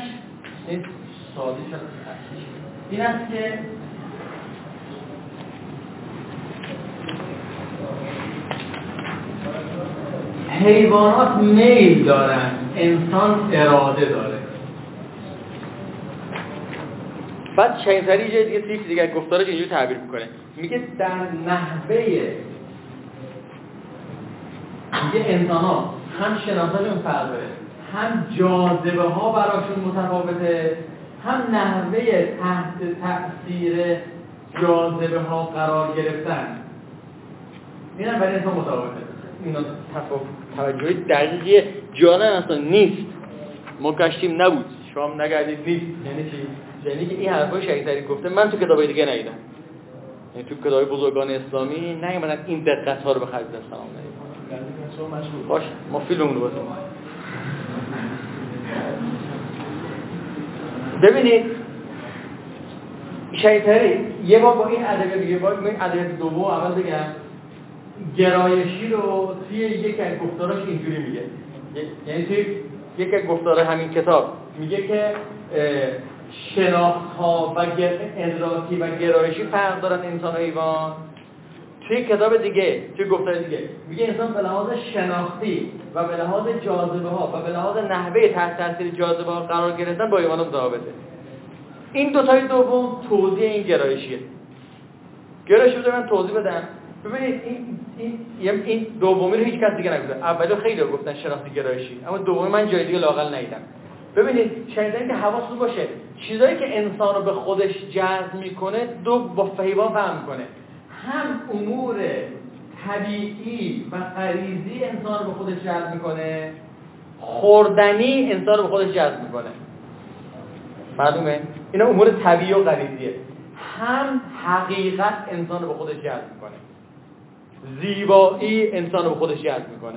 این است که حیوانات میل دارن، انسان اراده داره. بعد شیطانی جای دیگه تیک دیگه گفتارش اینجوری تعبیر میکنه، میگه در نحوه میگه انسان ها هم شناختنشون فرق داره، هم جاذبه ها براشون متفاوته، هم نحوه تحت تأثیر جاذبه ها قرار گرفتن اینم برای انسان متفاوته. اینا توجهی دقیقی جان انسان نیست. ما گشتیم نبود، شما هم نگردید نیست. یعنی چی؟ یعنی که این حرفای شیطانی گفته من تو کتابای دیگه ندیدم. یعنی تو کتابای بزرگان اسلامی نیومدن این دقت ها رو به خرج دادن. سلام علیکم. باش ما فیلم رو بزنیم. ببینید شیطانی یه بار با این ادبیات دیگه، با این ادبیات دوم اول بگم، گرایشی رو توی یک از گفتاراش اینجوری میگه، یعنی توی یک از گفتار همین کتاب میگه که شناخت‌ها و ادراکی و گرایشی فرق دارن انسان و حیوان. توی کتاب دیگه، توی گفتار دیگه میگه انسان به لحاظ شناختی و به لحاظ جاذبه ها و به لحاظ نحوه تحت تاثیر جاذبه ها قرار گرفتن با حیوان متفاوته. این دو تای دوم توضیح این گرایشیه. گرایش رو من توضیح بدم. ببینید این دومی رو هیچ کس دیگه نگفته. اولی خیلی گفتن شناختی گرایشی، اما دومی من جای دیگه لااقل ندیدم. ببینید شنیدن که حواستون باشه چیزایی که انسان رو به خودش جذب میکنه دو با حیوان فهم میکنه. هم امور طبیعی و غریزی انسان رو به خودش جذب میکنه، خوردنی انسان رو به خودش جذب میکنه. معلومه؟ اینا امور طبیعی و غریزیه. هم حقیقت انسان رو به خودش جذب میکنه، زیبایی انسان رو به خودش جذب میکنه،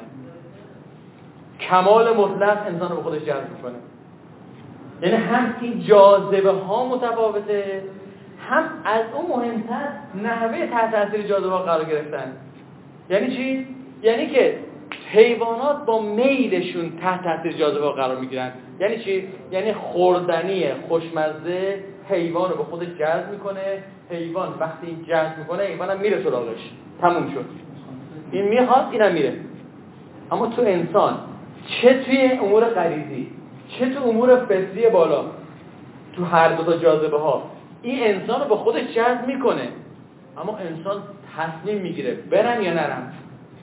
کمال مطلق انسان رو به خودش جذب میکنه. یعنی هم این جاذبه ها متفاوته، هم از اون مهمتر نحوه تحت تاثیر جاذبه ها قرار گرفتن. یعنی چی؟ یعنی که حیوانات با میلشون تحت تاثیر جاذبه ها قرار میگیرن. یعنی چی؟ یعنی خوردنی خوشمزه حیوان رو به خودش جذب میکنه. حیوان وقتی این جذب میکنه حیوان هم میره سراغش، تموم شد. این میخواد اینم میره. اما تو انسان چه توی امور غریزی چه تو امور فطری بالا، تو هر دو تا جاذبه ها این انسان رو به خودش جذب میکنه، اما انسان تصمیم میگیره برم یا نرم.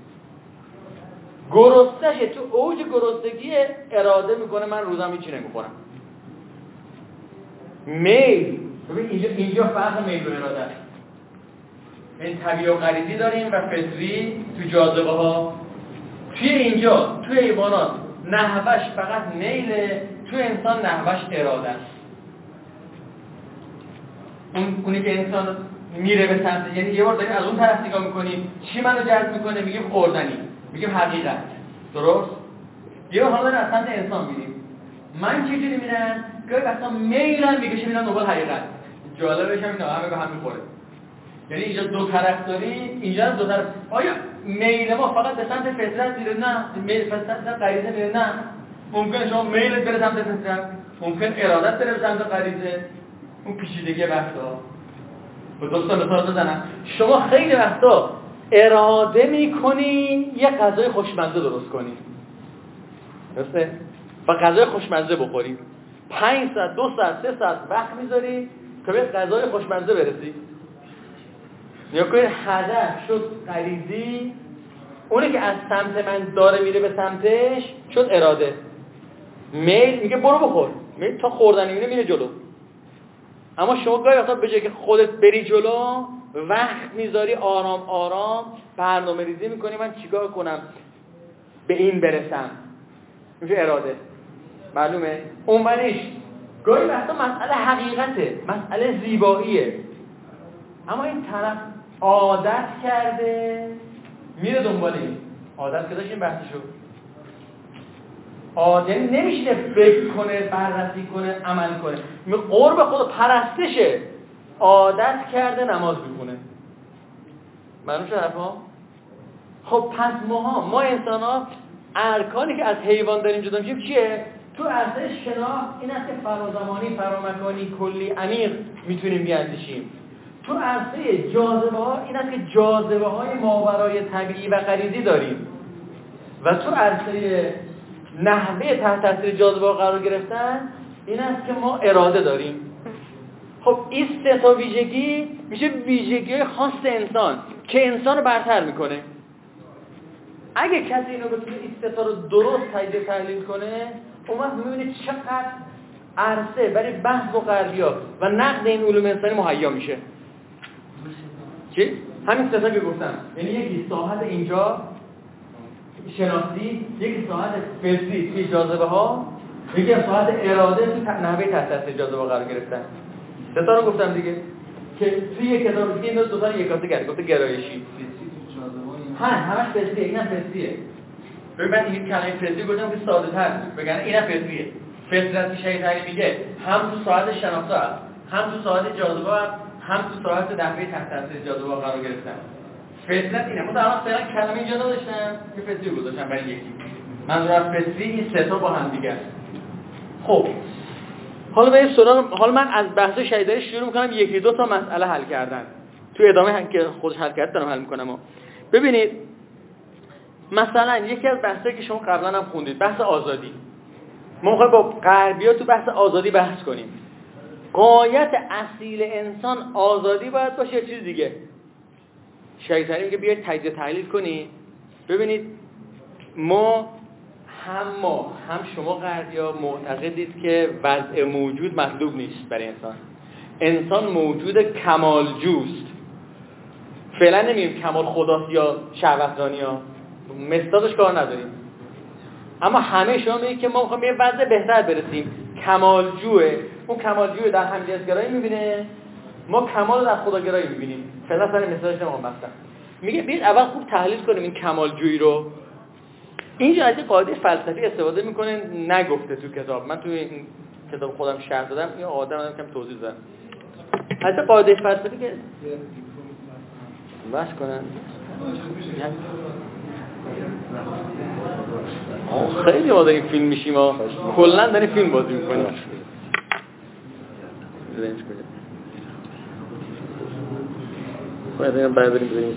گرسنشه، تو اوج گرسنگی اراده میکنه من روزم هیچی نمیخورم. میل، ببین اینجا فرق میل و اراده است. این طبیعی و غریزی داریم و فطری تو جاذبه ها. توی اینجا توی حیوانات نحوش فقط میله، توی انسان نحوش اراده است. اونی که انسان میره به سمت، یعنی یه بار داریم از اون طرف نگاه میکنیم چی منو جذب میکنه، میگیم خوردنی، میگیم حقیقت، درست؟ یه بار حالا از سمت انسان میریم، من چجوری میرم؟ گاهی وقتا میلم میکشه میرم دنبال حقیقت. جالبش هم اینه همه به هم میخوره. یعنی اینجا دو طرف داریم، اینجا دو طرف. آیا میل ما فقط به سمت فطرت میره؟ نه. میل به سمت غریزه میره؟ نه. ممکن شما میلت بره سمت فطرت، ممکن ارادت بره سمت غریزه، اون پیچیدگی وقتا. به دوستان مثال بزنم، شما خیلی وقتا اراده میکنین یه غذای خوشمزه درست کنین، درسته؟ و غذای خوشمزه بخورید 5 ساعت 2 ساعت 3 ساعت وقت میذاری که به غذای خوشمزه برسی. یا کنید هدف شد غریزی، اونی که از سمت من داره میره به سمتش شد اراده. میل میگه برو بخور، میل تا خوردن میره جلو. اما شما گاهی وقتا به جای که خودت بری جلو وقت میذاری آرام آرام برنامه ریزی میکنی من چیکار کنم به این برسم، میشه اراده. معلومه؟ اونوریش گاهی وقتا مسئله حقیقته، مسئله زیباییه، اما این طرف عادت کرده میره دنبال این عادت که داشت این بحثشو عادت نمیشه فکر کنه بررسی کنه عمل کنه، قرب خدا پرستشه، عادت کرده نماز بخونه. معلوم شد حرفا؟ خب پس ما انسان ها ارکانی که از حیوان داریم جدا میشیم چیه؟ تو عرصه شناخت این است که فرازمانی، فرامکانی، کلی، عمیق میتونیم بیاندیشیم. تو عرصه جاذبه ها این است که جاذبه های ماورای طبیعی و غریزی داریم و تو عرصه نحوه تحت تاثیر جاذبه ها قرار گرفتن این است که ما اراده داریم. خب این سه تا ویژگی میشه ویژگی خاص انسان که انسان رو برتر میکنه. اگه کسی اینو بتونه این سه تا رو درست تجزیه تحلیل کنه اون وقت میبینید چقدر عرصه برای بحث و غربی‌ها و نقد این علوم انسانی مهیا میشه. چی؟ همین سه تا که گفتم، یعنی یکی ساحت اینجا شناختی، یکی ساحت فلسفی توی جاذبه ها، یکی ساحت اراده توی نحوه تحت تاثیر جاذبه قرار گرفتن. سه تا رو گفتم دیگه که توی یک کتاب دیگه این دو تا رو یکاته کرد، گفته گرایشی. همش فلسفیه، اینم فلسفیه. ببین من این کلمه فلسفی گفتم که ساده‌تر بگن اینم فلسفیه. فطرت شیطانی میگه هم تو ساحت شناخته است، هم تو ساحت جاذبه است، هم تو ساحت نحوه تحت تاثیر جاذبه قرار گرفتن. فطرت اینه. من الان فعلا کلمه اینجا نداشتم که فطری گذاشتم برای یکی. منظور از فطری این سه تا با هم دیگه است. خب حالا به حالا من از بحث شیطانی شروع میکنم، یکی دو تا مسئله حل کردن. تو ادامه که خودش حل کرد دارم حل میکنم. ببینید مثلا یکی از بحثایی که شما قبلا هم خوندید، بحث آزادی. ما میخوایم با غربی‌ها تو بحث آزادی بحث کنیم. غایت اصیل انسان آزادی باید باشه یا چیز دیگه؟ شیطانی میگه بیاید تجزیه تحلیل کنید ببینید هم شما غربی‌ها معتقدید که وضع موجود مطلوب نیست برای انسان موجود کمالجوست. فعلا نمیگیم کمال خداست یا شهوترانی ها، مستادش کار نداریم، اما همه شما میگید که ما میخوایم یه وضع بهتر برسیم. کمالجوه، اون کمالجوه در همجنسگرایی میبینه، ما کمال در خداگرایی میبینیم. فعلا سر مثالش نمام بستم. میگه بیاید اول خوب تحلیل کنیم این کمالجویی رو. اینجا از این قاعده فلسفی استفاده میکنه، نگفته تو کتاب، من تو این کتاب خودم شرح دادم، این آدم کم توضیح دادم. از این قاعده فلسفی که بس کنن خیلی ما داریم فیلم میشیم، ما کلا داریم فیلم بازی میکنیم. باید اینم برداریم بزنیم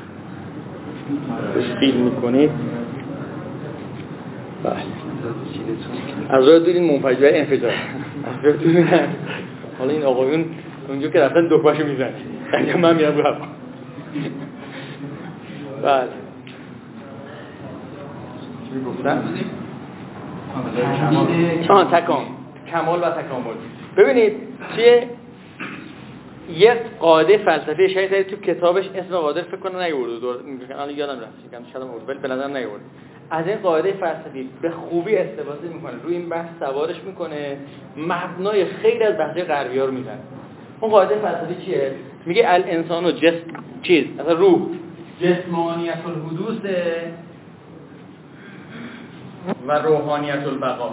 سیخ فیلم میکنید. بله از راه دورین منفجر انفجار از راه دورین. حالا این آقایون اونجا که رفتن دوپاشو میزن اگه من میرم رو هوا. بله چی گفتم؟ کمال و تکامل. ببینید چیه یک قاعده فلسفی شاید تو کتابش اسم قاعده فکر کنم نیورده، الان یادم رفت یکم شدم اول به نظرم نیورده. از این قاعده فلسفی به خوبی استفاده میکنه، روی این بحث سوارش میکنه، مبنای خیلی از بحث غربی‌ها رو میزنه. اون قاعده فلسفی چیه؟ میگه الانسان و اصلا روح جسمانیت الحدوث و روحانیت البقا.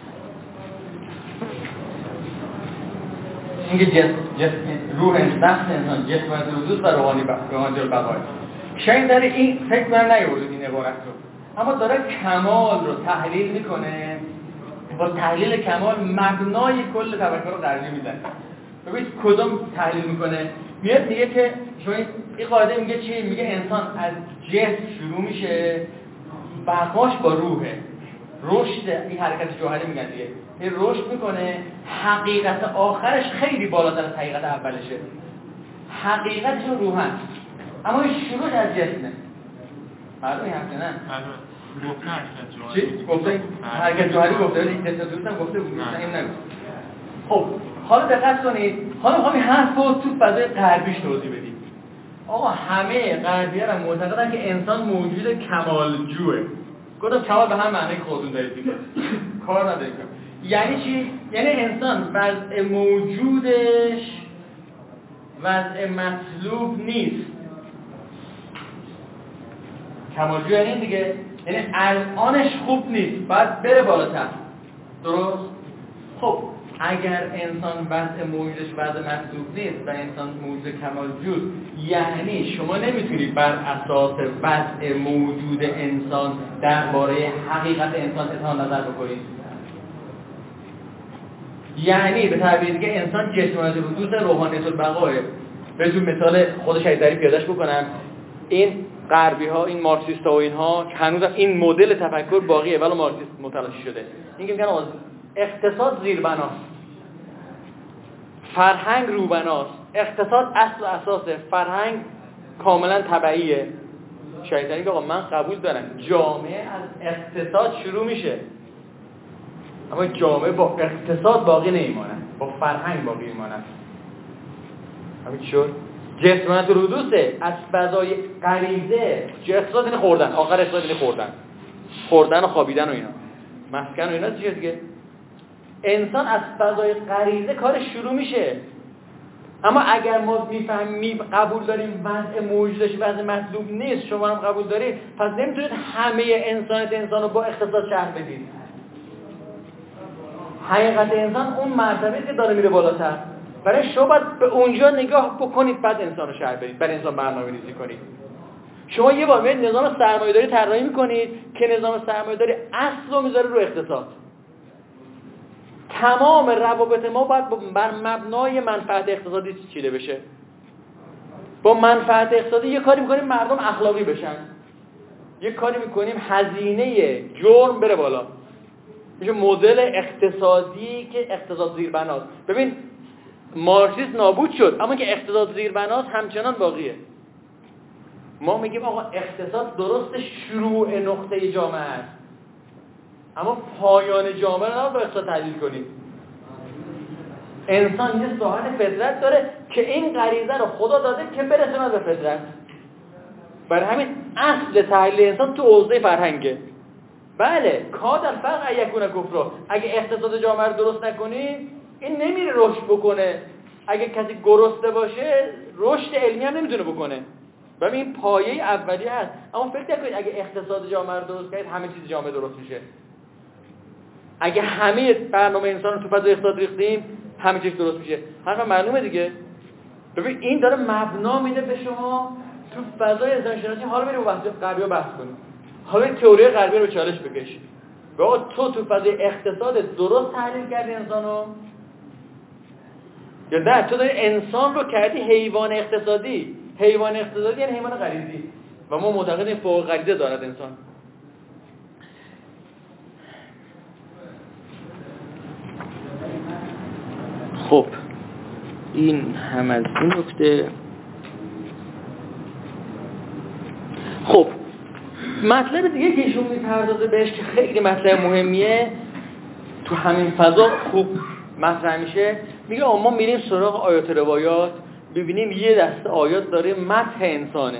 میگه روح نفس انسان جسمانیت الحدوث و روحانیت البقا. شاید در این فکر من نیورد این عبارت رو، اما داره کمال رو تحلیل میکنه با تحلیل کمال مبنای کل تفکر غربی میزنه. ببینید کدوم تحلیل میکنه؟ میاد میگه که شما این قاعده میگه چی؟ میگه انسان از جسم شروع میشه، بقاش با روحه، رشد این حرکت جوهری میگن دیگه، این رشد میکنه، حقیقت آخرش خیلی بالاتر از حقیقت اولشه، حقیقتش روح هست اما این شروع از جسمه. معلومه این حرفه نه؟ چی؟ گفته حرکت جوهری گفته این تصادفتم گفته بود این نگفت. خب حالا دقت کنید، حالا میخوام این حرف رو تو فضای غربیش توضیح بدیم. آقا همه غربی‌ها هم معتقدن که انسان موجود کمالجوه. گفتم کمال به هم معنی خودتون دارید دیگه، کار ندارید. یعنی چی؟ یعنی انسان وضع موجودش وضع مطلوب نیست. کمالجو یعنی این دیگه، یعنی الانش خوب نیست، باید بره بالاتر. درست؟ خب اگر انسان وضع موجودش وضع مطلوب نیست و انسان موجود کمالجوست، یعنی شما نمیتونید بر اساس وضع موجود انسان درباره حقیقت انسان اظهار نظر بکنید. یعنی به تعبیر دیگه انسان جسمانیت و دوست روحانیت البقاه. بهتون مثال خود شهیدری پیادهش بکنم. این غربی ها، این مارکسیست ها و اینها هنوز این مدل تفکر باقیه ولی مارکسیست متلاشی شده. این که میگن اقتصاد زیربناست، فرهنگ روبناست، اقتصاد اصل و اساسه، فرهنگ کاملا تبعیه. شهیدری که آقا من قبول دارم جامعه از اقتصاد شروع میشه، اما جامعه با اقتصاد باقی نمیمونه، با فرهنگ باقی میمونه. همین چطور؟ جسمانیت الحدوثه از فضای غریزه. چه اقتصاد اینه خوردن، آخر اقتصاد اینه خوردن و خوابیدن و اینا، مسکن و اینا چیه دیگه. انسان از فضای غریزه کارش شروع میشه. اما اگر ما میفهمیم قبول داریم وضع موجودش وضع مطلوب نیست، شما هم قبول دارید، پس نمیتونید همه انسان رو با اقتصاد شرح بدید. حقیقت انسان اون مرتبه که داره میره بالاتر، برای شما باید به اونجا نگاه بکنید بعد انسان رو شرح بدید، برای انسان برنامه‌ریزی کنید. شما یه بار میاد نظام سرمایه‌داری طراحی میکنید که نظام سرمایه‌داری اصل رو میذاره رو اقتصاد. تمام روابط ما باید بر مبنای منفعت اقتصادی چیده بشه. با منفعت اقتصادی یه کاری میکنیم مردم اخلاقی بشن، یه کاری میکنیم هزینه جرم بره بالا. میشه مدل اقتصادی که اقتصاد زیربناست. ببین مارکسیسم نابود شد اما که اقتصاد زیربناست همچنان باقیه. ما میگیم آقا اقتصاد درست شروع نقطه جامعه است، اما پایان جامعه رو نباید با اقتصاد تحلیل کنیم. انسان یه ساحت فطرت داره که این غریزه رو خدا داده که برسونه به فطرت. برای همین اصل تحلیل انسان تو حوزه فرهنگه. بله کاد الفقر ایکون کفر، اگه اقتصاد جامعه رو درست نکنی این نمیره رشد بکنه. اگه کسی گرسنه باشه رشد علمی هم نمیتونه بکنه. ببین این پایه اولیه هست. اما فکر نکنید اگه اقتصاد جامعه رو درست کنید همه چیز جامعه درست میشه. اگه همه برنامه انسان رو تو فضای اقتصاد ریختیم همه چیز درست میشه. حرف معلومه دیگه. ببین این داره مبنا میده به شما تو فضای انسان شناسی. حالا بریم با غربی‌ها بحث کنیم. حالا این تئوری غربی رو چالش بکش. بابا تو فضای اقتصاد درست تحلیل کردی انسانو یا نه؟ تو داری انسان رو کردی حیوان اقتصادی. حیوان اقتصادی یعنی حیوان غریزی و ما معتقدیم فوق غریزه دارد انسان. خب این هم از این نکته. خب مطلب دیگه که ایشون میپردازه بهش که خیلی مطلب مهمیه تو همین فضا خوب مطرح میشه، میگه ما میریم سراغ آیات روایات، ببینیم یه دسته آیات داره مدح انسانه.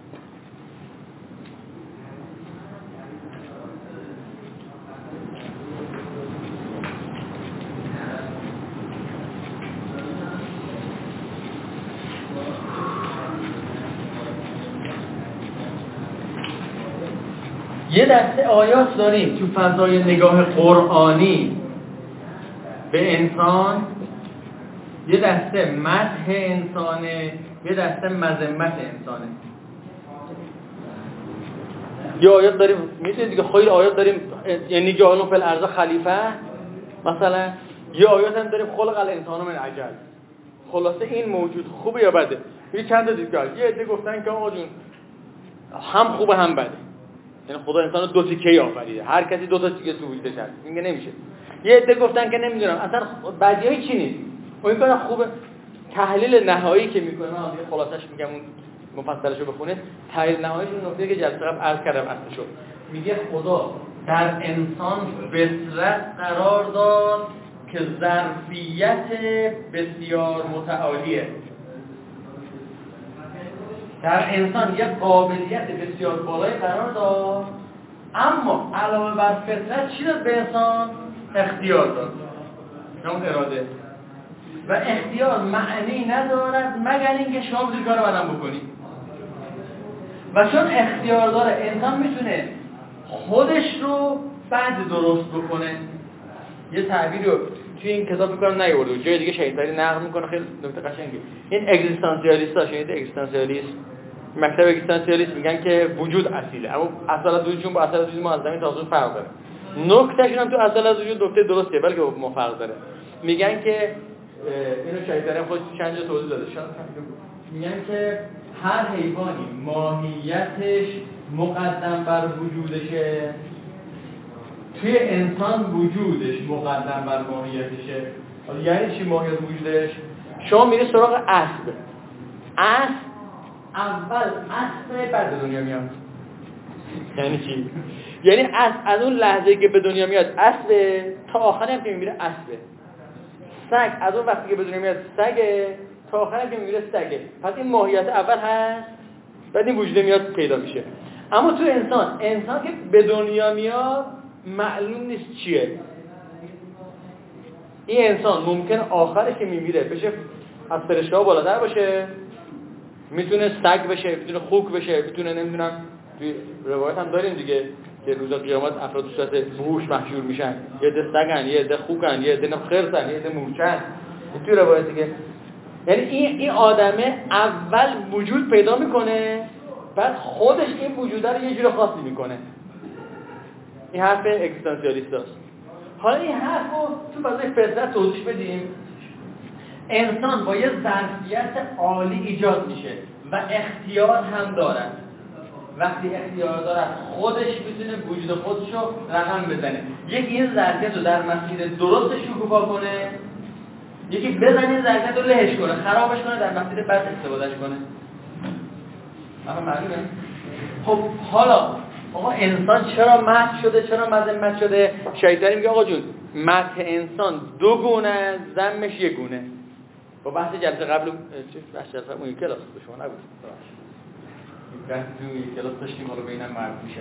یه دسته آیات داریم تو فضای نگاه قرآنی به انسان، یه دسته مدح انسانه، یه دسته مذمت انسانه. یه آیات داریم میتونید دیگه خیلی آیات داریم، یعنی جعلنا فی الارض خلیفه، مثلا یه آیات هم داریم خلق الانسان من عجل. خلاصه این موجود خوبه یا بده؟ یه چند تا دیدگاه. یه عده گفتن که آقا جون هم خوبه هم بده، یعنی خدا انسانو دو تیکه آفریده، هر کسی دو تا تیکه تو وجودش هست، میگه نمیشه. یه عده بدگفتن که نمیدونم اصلا بدیهی چی نیست، اون کار خوبه. تحلیل نهایی که میکنه، من دیگه خلاصش میگم، اون مفصلشو بخونه. تحلیل نهاییش اون نکته که جلسه قبل عرض کردم اصلشو، میگه خدا در انسان فطرت قرار داد که ظرفیت بسیار متعالیه، در انسان یک قابلیت بسیار بالایی قرار داد، اما علاوه بر فطرت چی داد به انسان؟ اختیار داد، اون اراده. و اختیار معنی ندارد مگر اینکه شما بتونی کارو بعدم بکنی. و چون اختیار داره، انسان میتونه خودش رو بعد درست بکنه. یه تعبیری رو توی این کتاب میکنم نیورده، جای دیگه شیطانی نقل میکنه، خیلی نکته قشنگی. این اگزیستانسیالیست‌ها، شنیدید اگزیستانسیالیسم؟ مکتب اگزیستانسیالیسم میگن که وجود اصیله، اما اصالت وجودشون با اصالت وجود ما از زمین تا آسمون فرق داره. نکتهشون هم تو اصالت وجود نکته درسته، بلکه ما فرق داره. میگن که اینو شیطانی خودش چند جا توضیح داده، میگن که هر حیوانی ماهیتش مقدم بر وجودشه، توی انسان وجودش مقدم بر ماهیتشه. یعنی چی ماهیت وجودش؟ شما میری سراغ اسب، اول اسب بعد به دنیا میاد. یعنی چی؟ یعنی اسب از اون لحظه که به دنیا میاد اسب، تا آخری هم که میمیره اسبه. سگ از اون وقتی که به دنیا میاد سگه، تا آخری که میمیره سگه. پس این ماهیت اول هست، بعد این وجود میاد پیدا میشه. اما تو انسان که به دنیا میاد معلوم نیست چیه. این انسان ممکن آخرش که میمیره بشه از فرشته‌ها بالاتر باشه، میتونه سگ بشه، میتونه خوک بشه، میتونه نمیدونم، توی روایت هم داریم دیگه که روز قیامت افراد به صورت وحوش محشور میشن، یه عده سگن، یه عده خوکن، یه عده خرسن، یه عده مورچن، توی روایت دیگه. یعنی این آدمه اول وجود پیدا میکنه، بعد خودش این وجود رو یه جور خاصی میکنه. این حرف اگزیستانسیالیست هست. حالا این حرف رو تو فضای فطرت توضیح بدیم. انسان با یه ظرفیت عالی ایجاد میشه و اختیار هم دارد. وقتی اختیار دارد خودش میتونه وجود خودش رو رقم بزنه. یکی این ظرفیت رو در مسیر درست شکوفا کنه، یکی بزنه این ظرفیت رو لهش کنه، خرابش کنه، در مسیر بد استفادهش کنه. اما معلومه؟ خب حالا آقا انسان چرا مدح شده، چرا مذمت شده؟ شیطانی میگه آقا جون مدح انسان دو گونه، ذمش یک گونه. با بحث جلسه قبل بحث جلسه اون کلاس به شما نگفتم، بحث تو کلاس داشتیم، حالا ببینم مربوط میشه.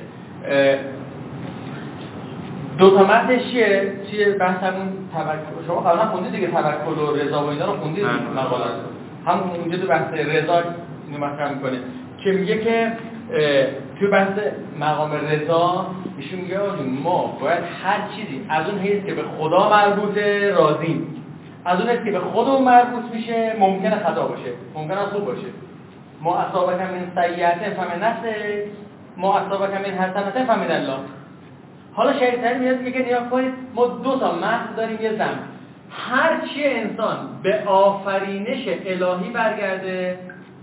دو تا مدحش چیه؟ بحث همون توکل. شما قبلا خوندید دیگه، توکل و رضا و اینا رو خوندید مقاله. هم اونجا تو بحث رضا اینو مطرح میکنه که میگه که توی بحث مقام رضا ایشون میگه ما باید هر چیزی از اون حیث که به خدا مربوطه راضیم، از اون حیث که به خودمون مربوط میشه ممکنه خطا باشه، ممکنه خوب باشه. ما اصابک من سیئات فمن نفسه، ما اصابک من حسنه فمن الله. حالا شیطان میاد میگه نیا کنید ما دو تا متن داریم، یه ذم. هر چی انسان به آفرینش الهی برگرده،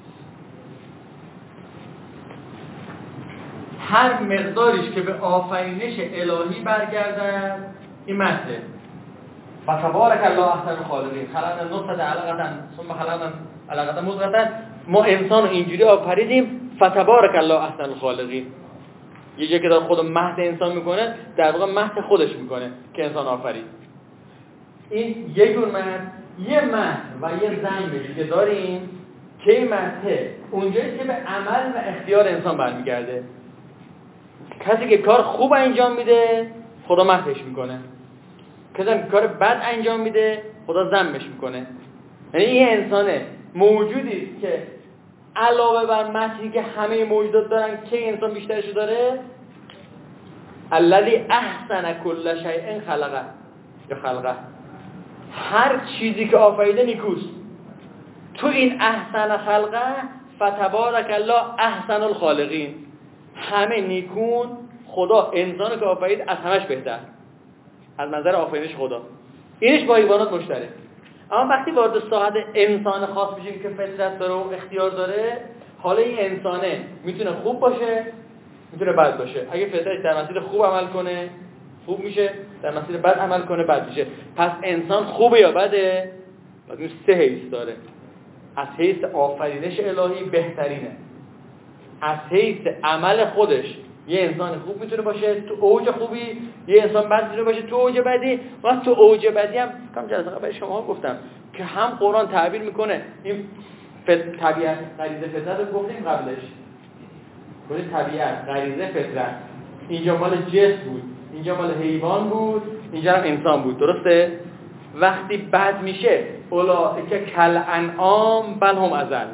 هر مقداریش که به آفرینش الهی برگردن این متنه. فتبارک الله احسن الخالقین، خلقنا النطفة علقة ثم خلقنا علقة مضغة. ما انسان رو اینجوری آفریدیم، فتبارک الله احسن الخالقین. یه جایی که داره خود مهد انسان میکنه، در واقع مهد خودش میکنه که انسان آفرید. این یه جور مهد، یه مهد و یه ذم که داریم که این مهده اونجایی که به عمل و اختیار انسان برمیگرده. کسی که کار خوب انجام میده خدا مهدش میکنه، کسی که کار بد انجام میده خدا ذمش میکنه. یعنی این انسانه موجودی که علاوه بر متنی که همه موجودات دارن که انسان بیشترشو داره، الذی احسن کل شیء خلقه، هر چیزی که آفریده نیکوست. تو این احسن خلقه فتبارک الله احسن الخالقین، همه نیکون. خدا انسانو که آفرید از همش بهتر از منظر آفرینش خدا. اینش با حیوانات مشترک. اما وقتی وارد ساحت انسان خاص میشیم که فطرت داره و اختیار داره، حالا این انسانه میتونه خوب باشه، میتونه بد باشه. اگه فطرتش در مسیر خوب عمل کنه خوب میشه، در مسیر بد عمل کنه بد میشه. پس انسان خوبه یا بده؟ پس این 3 حیث داره. از حیث آفرینش الهی بهترینه. از حیث عمل خودش یه انسان خوب میتونه باشه تو اوج خوبی، یه انسان بد میتونه باشه تو اوج بدی. و تو اوج بدی هم کم جلسه قبل شما گفتم که هم قرآن تعبیر میکنه این طبیعت غریزه فطرت رو گفتیم قبلش. گفتیم طبیعت غریزه فطرت، اینجا مال جنس بود، اینجا مال حیوان بود، اینجا هم انسان بود، درسته؟ وقتی بد میشه اولئک کالانعام بل هم اضل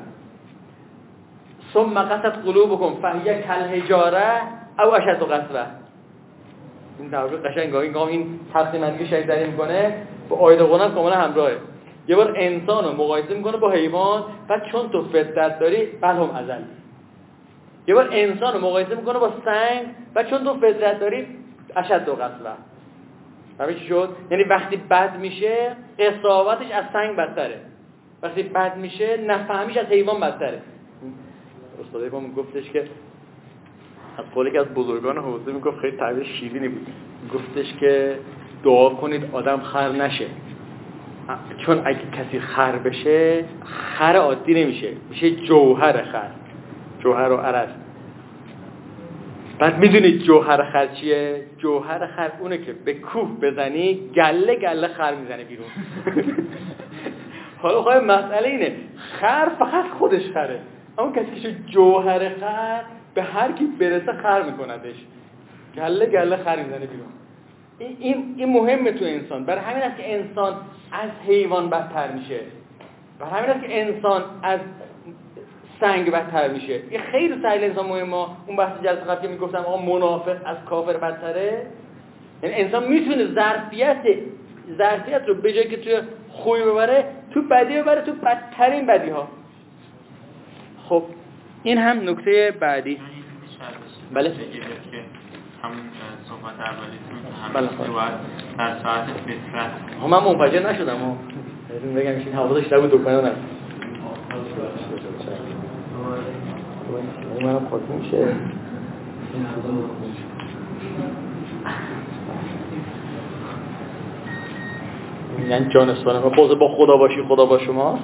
ثم قست قلوبکم فهی کالحجاره او اشد قسوه. این تعبیر قشنگ این تقسیم بندی شریعتی میکنه با آیه قرآن کاملا همراهه. یه بار انسان رو مقایسه میکنه با حیوان، بعد چون تو فطرت داری بل هم اضل. یه بار انسان رو مقایسه میکنه با سنگ، بعد چون تو فطرت داری اشد قسوه. همین چی شد؟ یعنی وقتی بد میشه قساوتش از سنگ بدتره، وقتی بد میشه نفهمیش از حیوان بدتره. استاد امام گفتش که از قولی که از بزرگان حوزه میگفت، خیلی تعبیر شیرینی بود، گفتش که دعا کنید آدم خر نشه، چون اگه کسی خر بشه خر عادی نمیشه، میشه جوهر خر، جوهر و عرض. بعد میدونید جوهر خر چیه؟ جوهر خر اونه که به کوه بزنی گله گله خر میزنه بیرون. حالا خواهی مسئله اینه خر فقط خودش خره، اما کسی که جوهر خر به هر کی برسه خر میکندش، گله گله خر میزنه بیرون. این مهمه تو انسان. برای همین است که انسان از حیوان بدتر میشه، برای همین است که انسان از سنگ بدتر میشه. این خیلی سهل انسان مهمه. اون بحث جلسه قبل که میگفتم آقا منافق از کافر بدتره، یعنی انسان میتونه ظرفیت رو به جایی که توی خوبی ببره تو بدی ببره، تو بدترین بدی ها. خب این هم نکته بعدی. بله همون صحبت اولیتون بله در ساعت فطرت من منفجر نشدم بگم این حوادثش نبود دکانه نه منم خود میشه یعنی جانستانه باز با خدا باشی خدا با شما.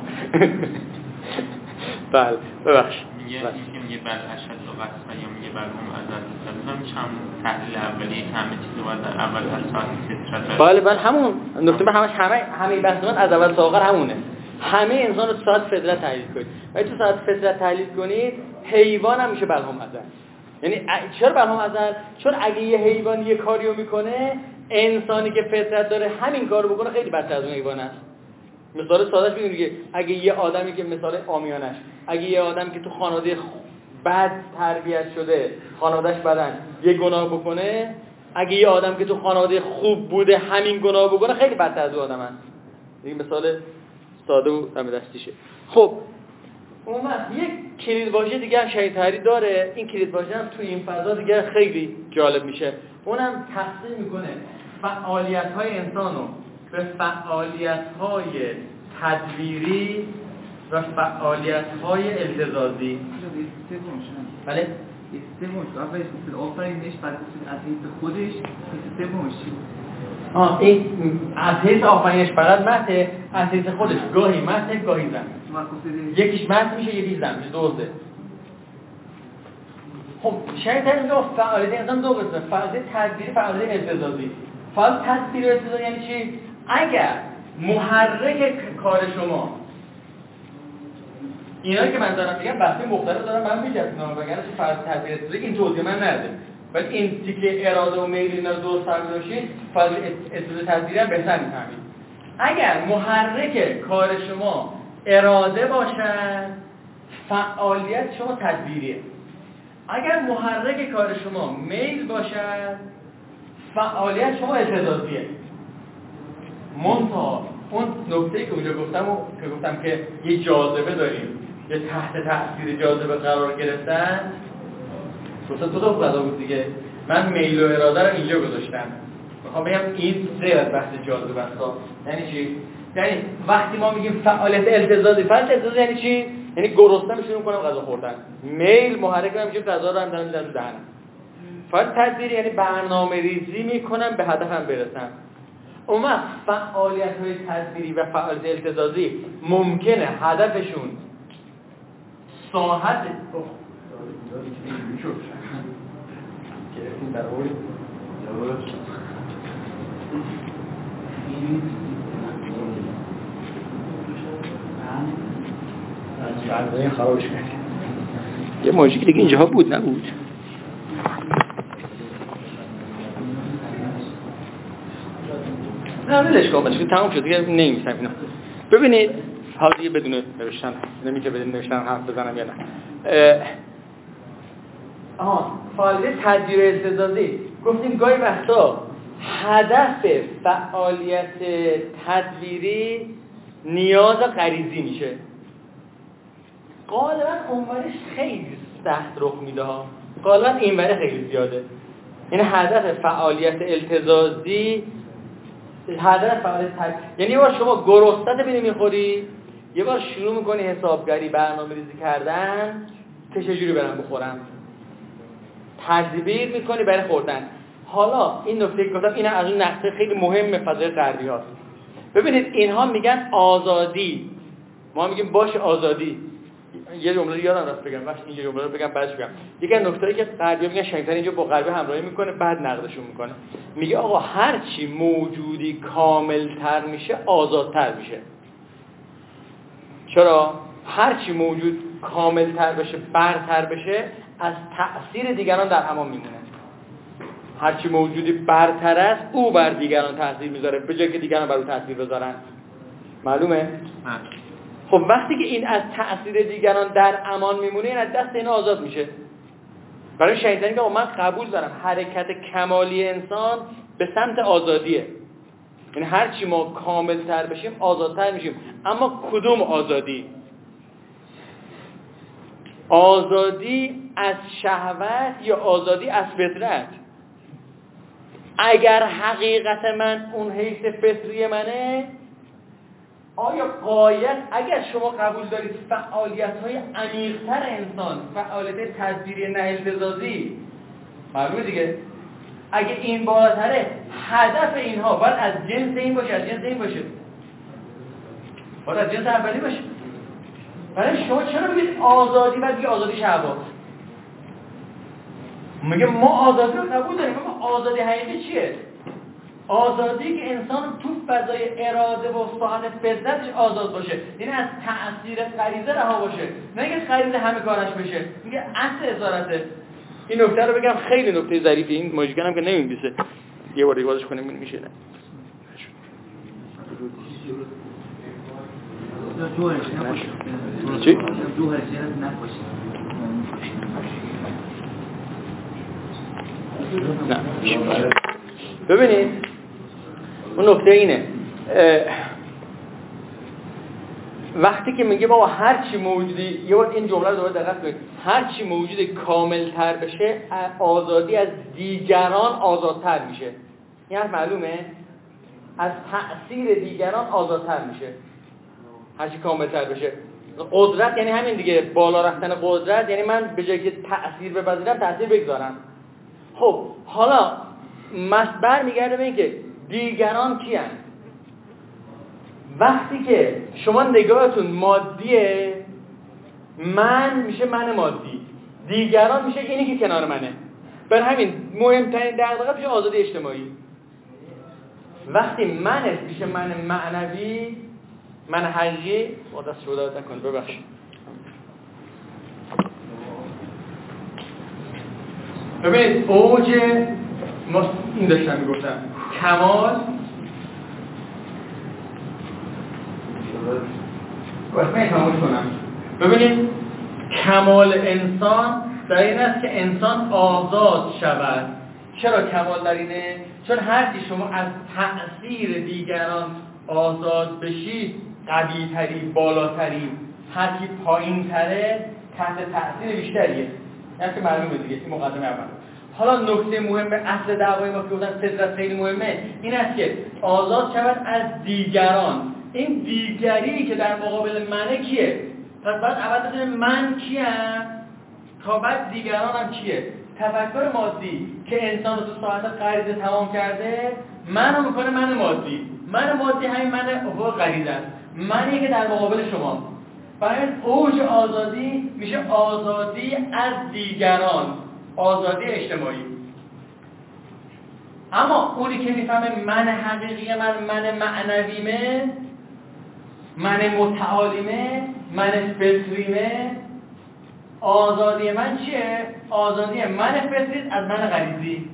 بله ببخش میگه بر اشد و قسوه یا میگه بر هم ازل میشه هم تحلیل اولیه که همه چیز باید در اول از ساعت فطرت. بله همون نکته به همه بحث من از اول تا آخر همونه. همه انسان رو تو ساعت فطرت تحلیل کنید. وقتی تو ساعت فطرت تحلیل کنید حیوان هم میشه برهم ازل. یعنی چرا برهم ازل؟ چون اگه یه حیوان یه کاریو میکنه، انسانی که فطرت داره همین کارو بکنه خیلی بدتر از اون حیوان است. مثال سادهش بگیم دیگه، اگه یه آدمی که مثال عامیانش، اگه یه آدم که تو خانواده بد تربیت شده، خانواده‌اش بدن، یه گناه بکنه، اگه یه آدم که تو خانواده خوب بوده همین گناه بکنه خیلی بدتر از اون آدم است. این مثال ساده و دم دستیشه. خب عموما یک کلیدواژه دیگه هم شریعتی داره. این کلیدواژه هم تو این فضا دیگه خیلی جالب میشه. اونم تقسیم میکنه فعالیت‌های انسانو به فعالیت‌های تدبیری و فعالیت‌های التزازی. بله؟ سومش اولش مثل آفرینش، بعد از حیث خودش، سومش این از حیث آفرینش فقط مته، از حیث خودش گاهی مته گاهی زن. یکیش مت میشه یکی زن میشه، دوزه. خب شریعت میگه فعالیت انسان دو قسمه، فعالیت تدبیری، فعالیت التزازی. فعالیت تدبیری و التزازی یعنی چی؟ اگر محرک کار شما اینا که من دارم میگم بحث مختلف دارم من میجسمم، وگرنه چه فعالیت تدبیری التزازی این توضیح من نده. ولی این تیکه اراده و میل اینا درست فهمیده باشید، فعالیت التزازی تدبیری هم بهتر میفهمید. اگر محرک کار شما اراده باشد، فعالیت شما تدبیریه. اگر محرک کار شما میل باشد، فعالیت شما التزازیه. منتها اون نکته‌ای که اونجا گفتم که یه جاذبه داریم، یه تحت تاثیر جاذبه قرار گرفتن، گفتم تو قضا بود دیگه. من میل و اراده رو اینجا گذاشتم، میخوام بگم این غیر از بحث جاذبه است. یعنی چی؟ یعنی وقتی ما میگیم فعالیت التزازی، فعالیت التزازی یعنی چی؟ یعنی گرسنه‌ام شروع کنم غذا خوردن، میل محرکم میشه غذا رو هم دارم میذارم دهنم. فعالیت تدبیری یعنی برنامه‌ریزی میکنم به هدفم برسم. اما فعالیت‌های تدبیری و فعالیت التزازی ممکنه هدفشون ساحت خرابش کردیم. یه ماژیک دیگه اینجاها بود نبود؟ نه ولش کن باشه تمام شد دیگه نمی‌نویسم اینا. ببینید حالا دیگه بدون نوشتن نمیشه بدون نوشتن حرف بزنم یا نه. فعالیت تدبیر التزازی گفتیم گاهی وقتا هدف فعالیت تدبیری نیاز غریزی میشه. غالبا اونورش خیلی سخت رخ میده ها. غالبا اینوره خیلی زیاده. این هدف فعالیت التزازی هدف فعالیت یعنی یه بار شما گرسنه ببینی میخوری، یه بار شروع میکنی حسابگری برنامه‌ریزی کردن که چجوری برم بخورم، تدبیر میکنی برای خوردن. حالا این نکته که گفتم این از اون نقطه خیلی مهم فضای غربی هاست. ببینید اینها میگن آزادی، ما میگیم باشه آزادی. یه جمله یادم رفت بگم، وقتی این جمله رو بگم بعدش بگم. یکی از نکته‌ای که غربی میگن شنگتر اینجا با غربی همراهی میکنه بعد نقدشون میکنه. میگه آقا هر چی موجودی کاملتر میشه آزادتر میشه. چرا؟ هر چی موجود کاملتر بشه برتر بشه از تأثیر دیگران در امان میمونه. هر چی موجودی برتر است او بر دیگران تاثیر میذاره به جای که دیگران بر او تاثیر بذارن. معلومه؟ خب وقتی که این از تأثیر دیگران در امان میمونه این از دست این آزاد میشه. برای شیطانی که من قبول دارم حرکت کمالی انسان به سمت آزادیه، یعنی هر چی ما کاملتر بشیم آزادتر میشیم. اما کدوم آزادی؟ آزادی از شهوت یا آزادی از فطرت؟ اگر حقیقت من اون حیث فطری منه، آیا قایت اگر شما قبول دارید فعالیت‌های عمیق‌تر انسان فعالیت تدبیری نه التزازی معلومه دیگه، اگه این بالاتره هدف اینها باید از جنس این باشه، از جنس این باشه، باید از جنس اولی باشه. برای شما چرا بگید آزادی بعد بگید آزادی شهوات؟ میگه ما آزادی رو قبول داریم، اما آزادی حقیقی چیه؟ آزادی که انسان تو فضای اراده و ساحت فطرتش آزاد باشه، یعنی از تأثیر غریزه رها باشه، نه که غریزه همه کارش بشه. میگه اصل اسارته. این نکته رو بگم خیلی نکته ظریفی، این ماژیکن هم که نمی‌نویسه یه بار دیگه بازش کنیم میشه نه. چی؟ نه. ببینید اون نکته اینه، وقتی که میگه بابا هر چی موجودی، یه بار این جمله رو دوباره دقت کنید، هر چی موجودی کاملتر بشه آزادی از دیگران آزادتر میشه. این حرف معلومه؟ از تأثیر دیگران آزادتر میشه هر چی کاملتر بشه. قدرت یعنی همین دیگه، بالا رفتن قدرت یعنی من به جای که تأثیر بپذیرم تأثیر بگذارم. خب حالا مصبر میگرده به این که دیگران کیان؟ وقتی که شما نگاهتون مادیه، من میشه من مادی، دیگران میشه اینی که کنار منه. بر همین مهمترین دغدغه میشه آزادی اجتماعی. وقتی منت میشه من معنوی، من حقیقی، با دست شده نکن ببخشید. ببینید اوج ما این داشتم میگفتم کمال واسه تموم کنم. ببینید کمال انسان در این است که انسان آزاد شود. چرا کمال در اینه؟ چون هرچی شما از تأثیر دیگران آزاد بشید قوی تری، بالاتری، هرچی پایین تره تحت تأثیر بیشتریه. یعنی که معلومه دیگه این مقدمه اول. حالا نکته مهم اصل دعوای ما که گفتن فطرت خیلی مهمه این است که آزاد شود از دیگران. این دیگری که در مقابل منه کیه؟ پس باید اول بدونیم من کیم تا بعد دیگرانم کیه. تفکر مادی که انسان رو تو ساعت غریزه تمام کرده منو میکنه من مادی. من مادی همین من افق غریزه است، منی که در مقابل شما. برای اوج آزادی میشه آزادی از دیگران، آزادی اجتماعی. اما اونی که میفهمه من حقیقی من معنویمه، من متعالیمه، من فطریمه، آزادی من چیه؟ آزادی من فطری از من غریزی،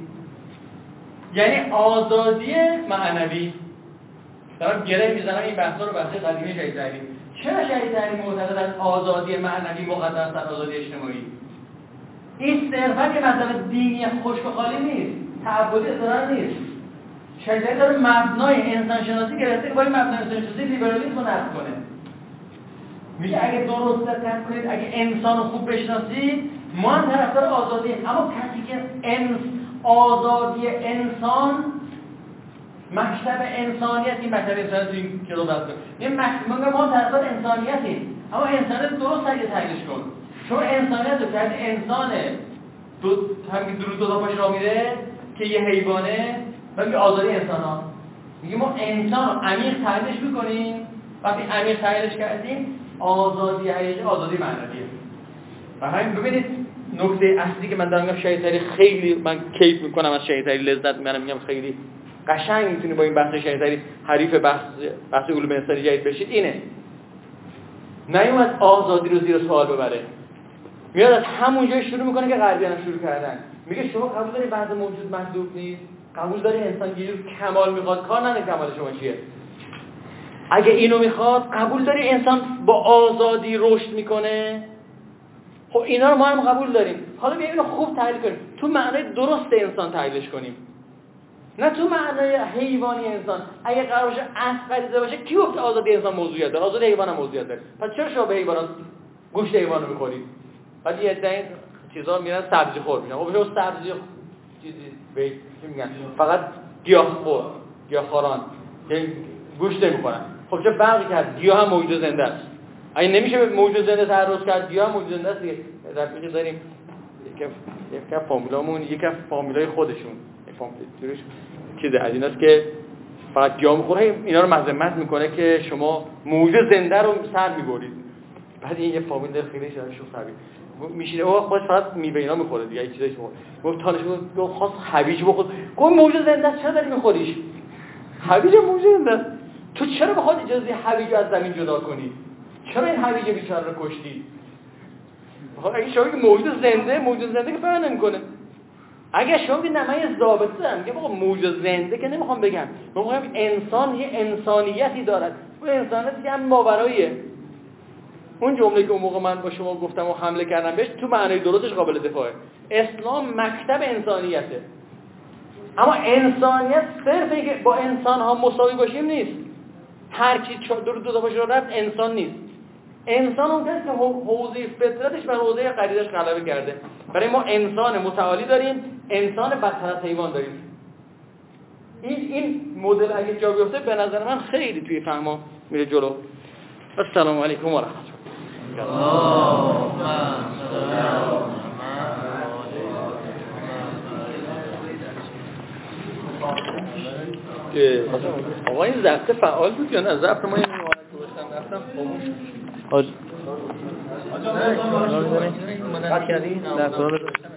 یعنی آزادی معنوی. دارم گره میزنم این بحثا رو، بحث قدیمی شهید تحریر. چرا شهید تحریر معتقد است آزادی معنوی مقدس از آزادی اجتماعی؟ این صرفا که مسئله دینی خشک و خالی نیست، تعبدی اصلا نیست. شهید تحریر داره مبنای انسان شناسی گرفته که با این مبنای انسان شناسی لیبرالیسم رو نقد کنه. میگه اگه درست دقت کنید، اگه انسان رو خوب بشناسید، ما هم طرفدار آزادی. اما کسی که آزادی انسان، مکتب انسانیت، این مکتب انسانیت تو این کتاب هست. این مکتب ما طرفدار انسانیتیم، اما انسانیت درست تحلیلش کن. چون انسانیت رو کرده انسان همین دو تا پاش راه میره که یه حیوانه و میگه آزادی انسان ها. میگه ما انسان رو عمیق تحلیلش میکنیم، وقتی عمیق تحلیلش کردیم آزادی حقیقی آزادی معنویه. و همین ببینید نکته اصلی که من دارم میگم، شهید تحریر خیلی من کیف میکنم از شهید تحریر، لذت میبرم، میگم خیلی قشنگ میتونی با این بحث شهید تحریر حریف بحث علوم انسانی جدید بشید. اینه نیومد آزادی رو زیر سوال ببره، میاد از همون جای شروع میکنه که غربیان شروع کردن. میگه شما قبول داری بعض موجود محدود نیست؟ قبول داری انسان یه جور کمال میخواد؟ کار نداره کمال شما چیه. اگه اینو میخواد، قبول داری انسان با آزادی رشد میکنه؟ خب اینا رو ما هم قبول داریم. حالا بیا اینو خوب تحلیل کنیم، تو معنای درست انسان تحلیلش کنیم، نه تو معنای حیوانی انسان. اگه قرار باشه اصل غریزه باشه، کی گفت آزادی انسان موضوعیت داره؟ آزادی حیوان هم موضوعیت داره. پس چرا شما به حیوانات گوشت حیوان رو میخورید؟ بعد یه عده چیزا میرن سبزی خور میشن. خب شما سبزی چیزی به چی میگن؟ فقط گیاهخوار، گیاهخواران که گوشت نمیخورن. خب چه فرقی کرد؟ گیاه هم موجود زنده است. اگه نمیشه به موجود زنده تعرض کرد، گیاه هم موجود زنده است دیگه. رفیقی داریم یک فامیلامون، یک فامیلای خودشون، فامیلش چیزه از ایناست که فقط گیاه میخوره. اینا رو مذمت میکنه که شما موجود زنده رو سر میبرید. بعد این یه فامیل داره خیلی شده شو سبی میشینه او خودش فقط میوه اینا میخوره دیگه، هیچ چیزی نمیخوره. گفت تانش گفت خاص هویج بخور. گفت موجود زنده است، چرا داری میخوریش؟ هویج موجود زنده. تو چرا بخواد اجازه هویج از زمین جدا کنی؟ چرا این هویج بیچاره رو کشتی؟ اگه شما که موجود زنده که فرق نمیکنه. اگه شما که نمای ضابطه میگه بابا موجود زنده که نمیخوام بگم، میگم انسان یه انسانیتی دارد. اون انسانیتی هم ماوراییه. اون جمله که اون موقع من با شما گفتم و حمله کردم بهش، تو معنای درستش قابل دفاعه. اسلام مکتب انسانیته. اما انسانیت صرف اینکه با انسان ها مساوی باشیم نیست. هر کی دو تا باشه رفت انسان نیست. انسان اون کسی که حوزه فطرتش بر حوزه غریزش غلبه کرده. برای ما انسان متعالی داریم، انسان بدتر از حیوان داریم. این مدل اگه جا بیفته به نظر من خیلی توی فهم‌ها میره جلو. السلام علیکم و رحمت الله. آقا این ضبط فعال بود یا نه؟ ضبط ما این مهارت رو داشتم رفتم خاموش. آج.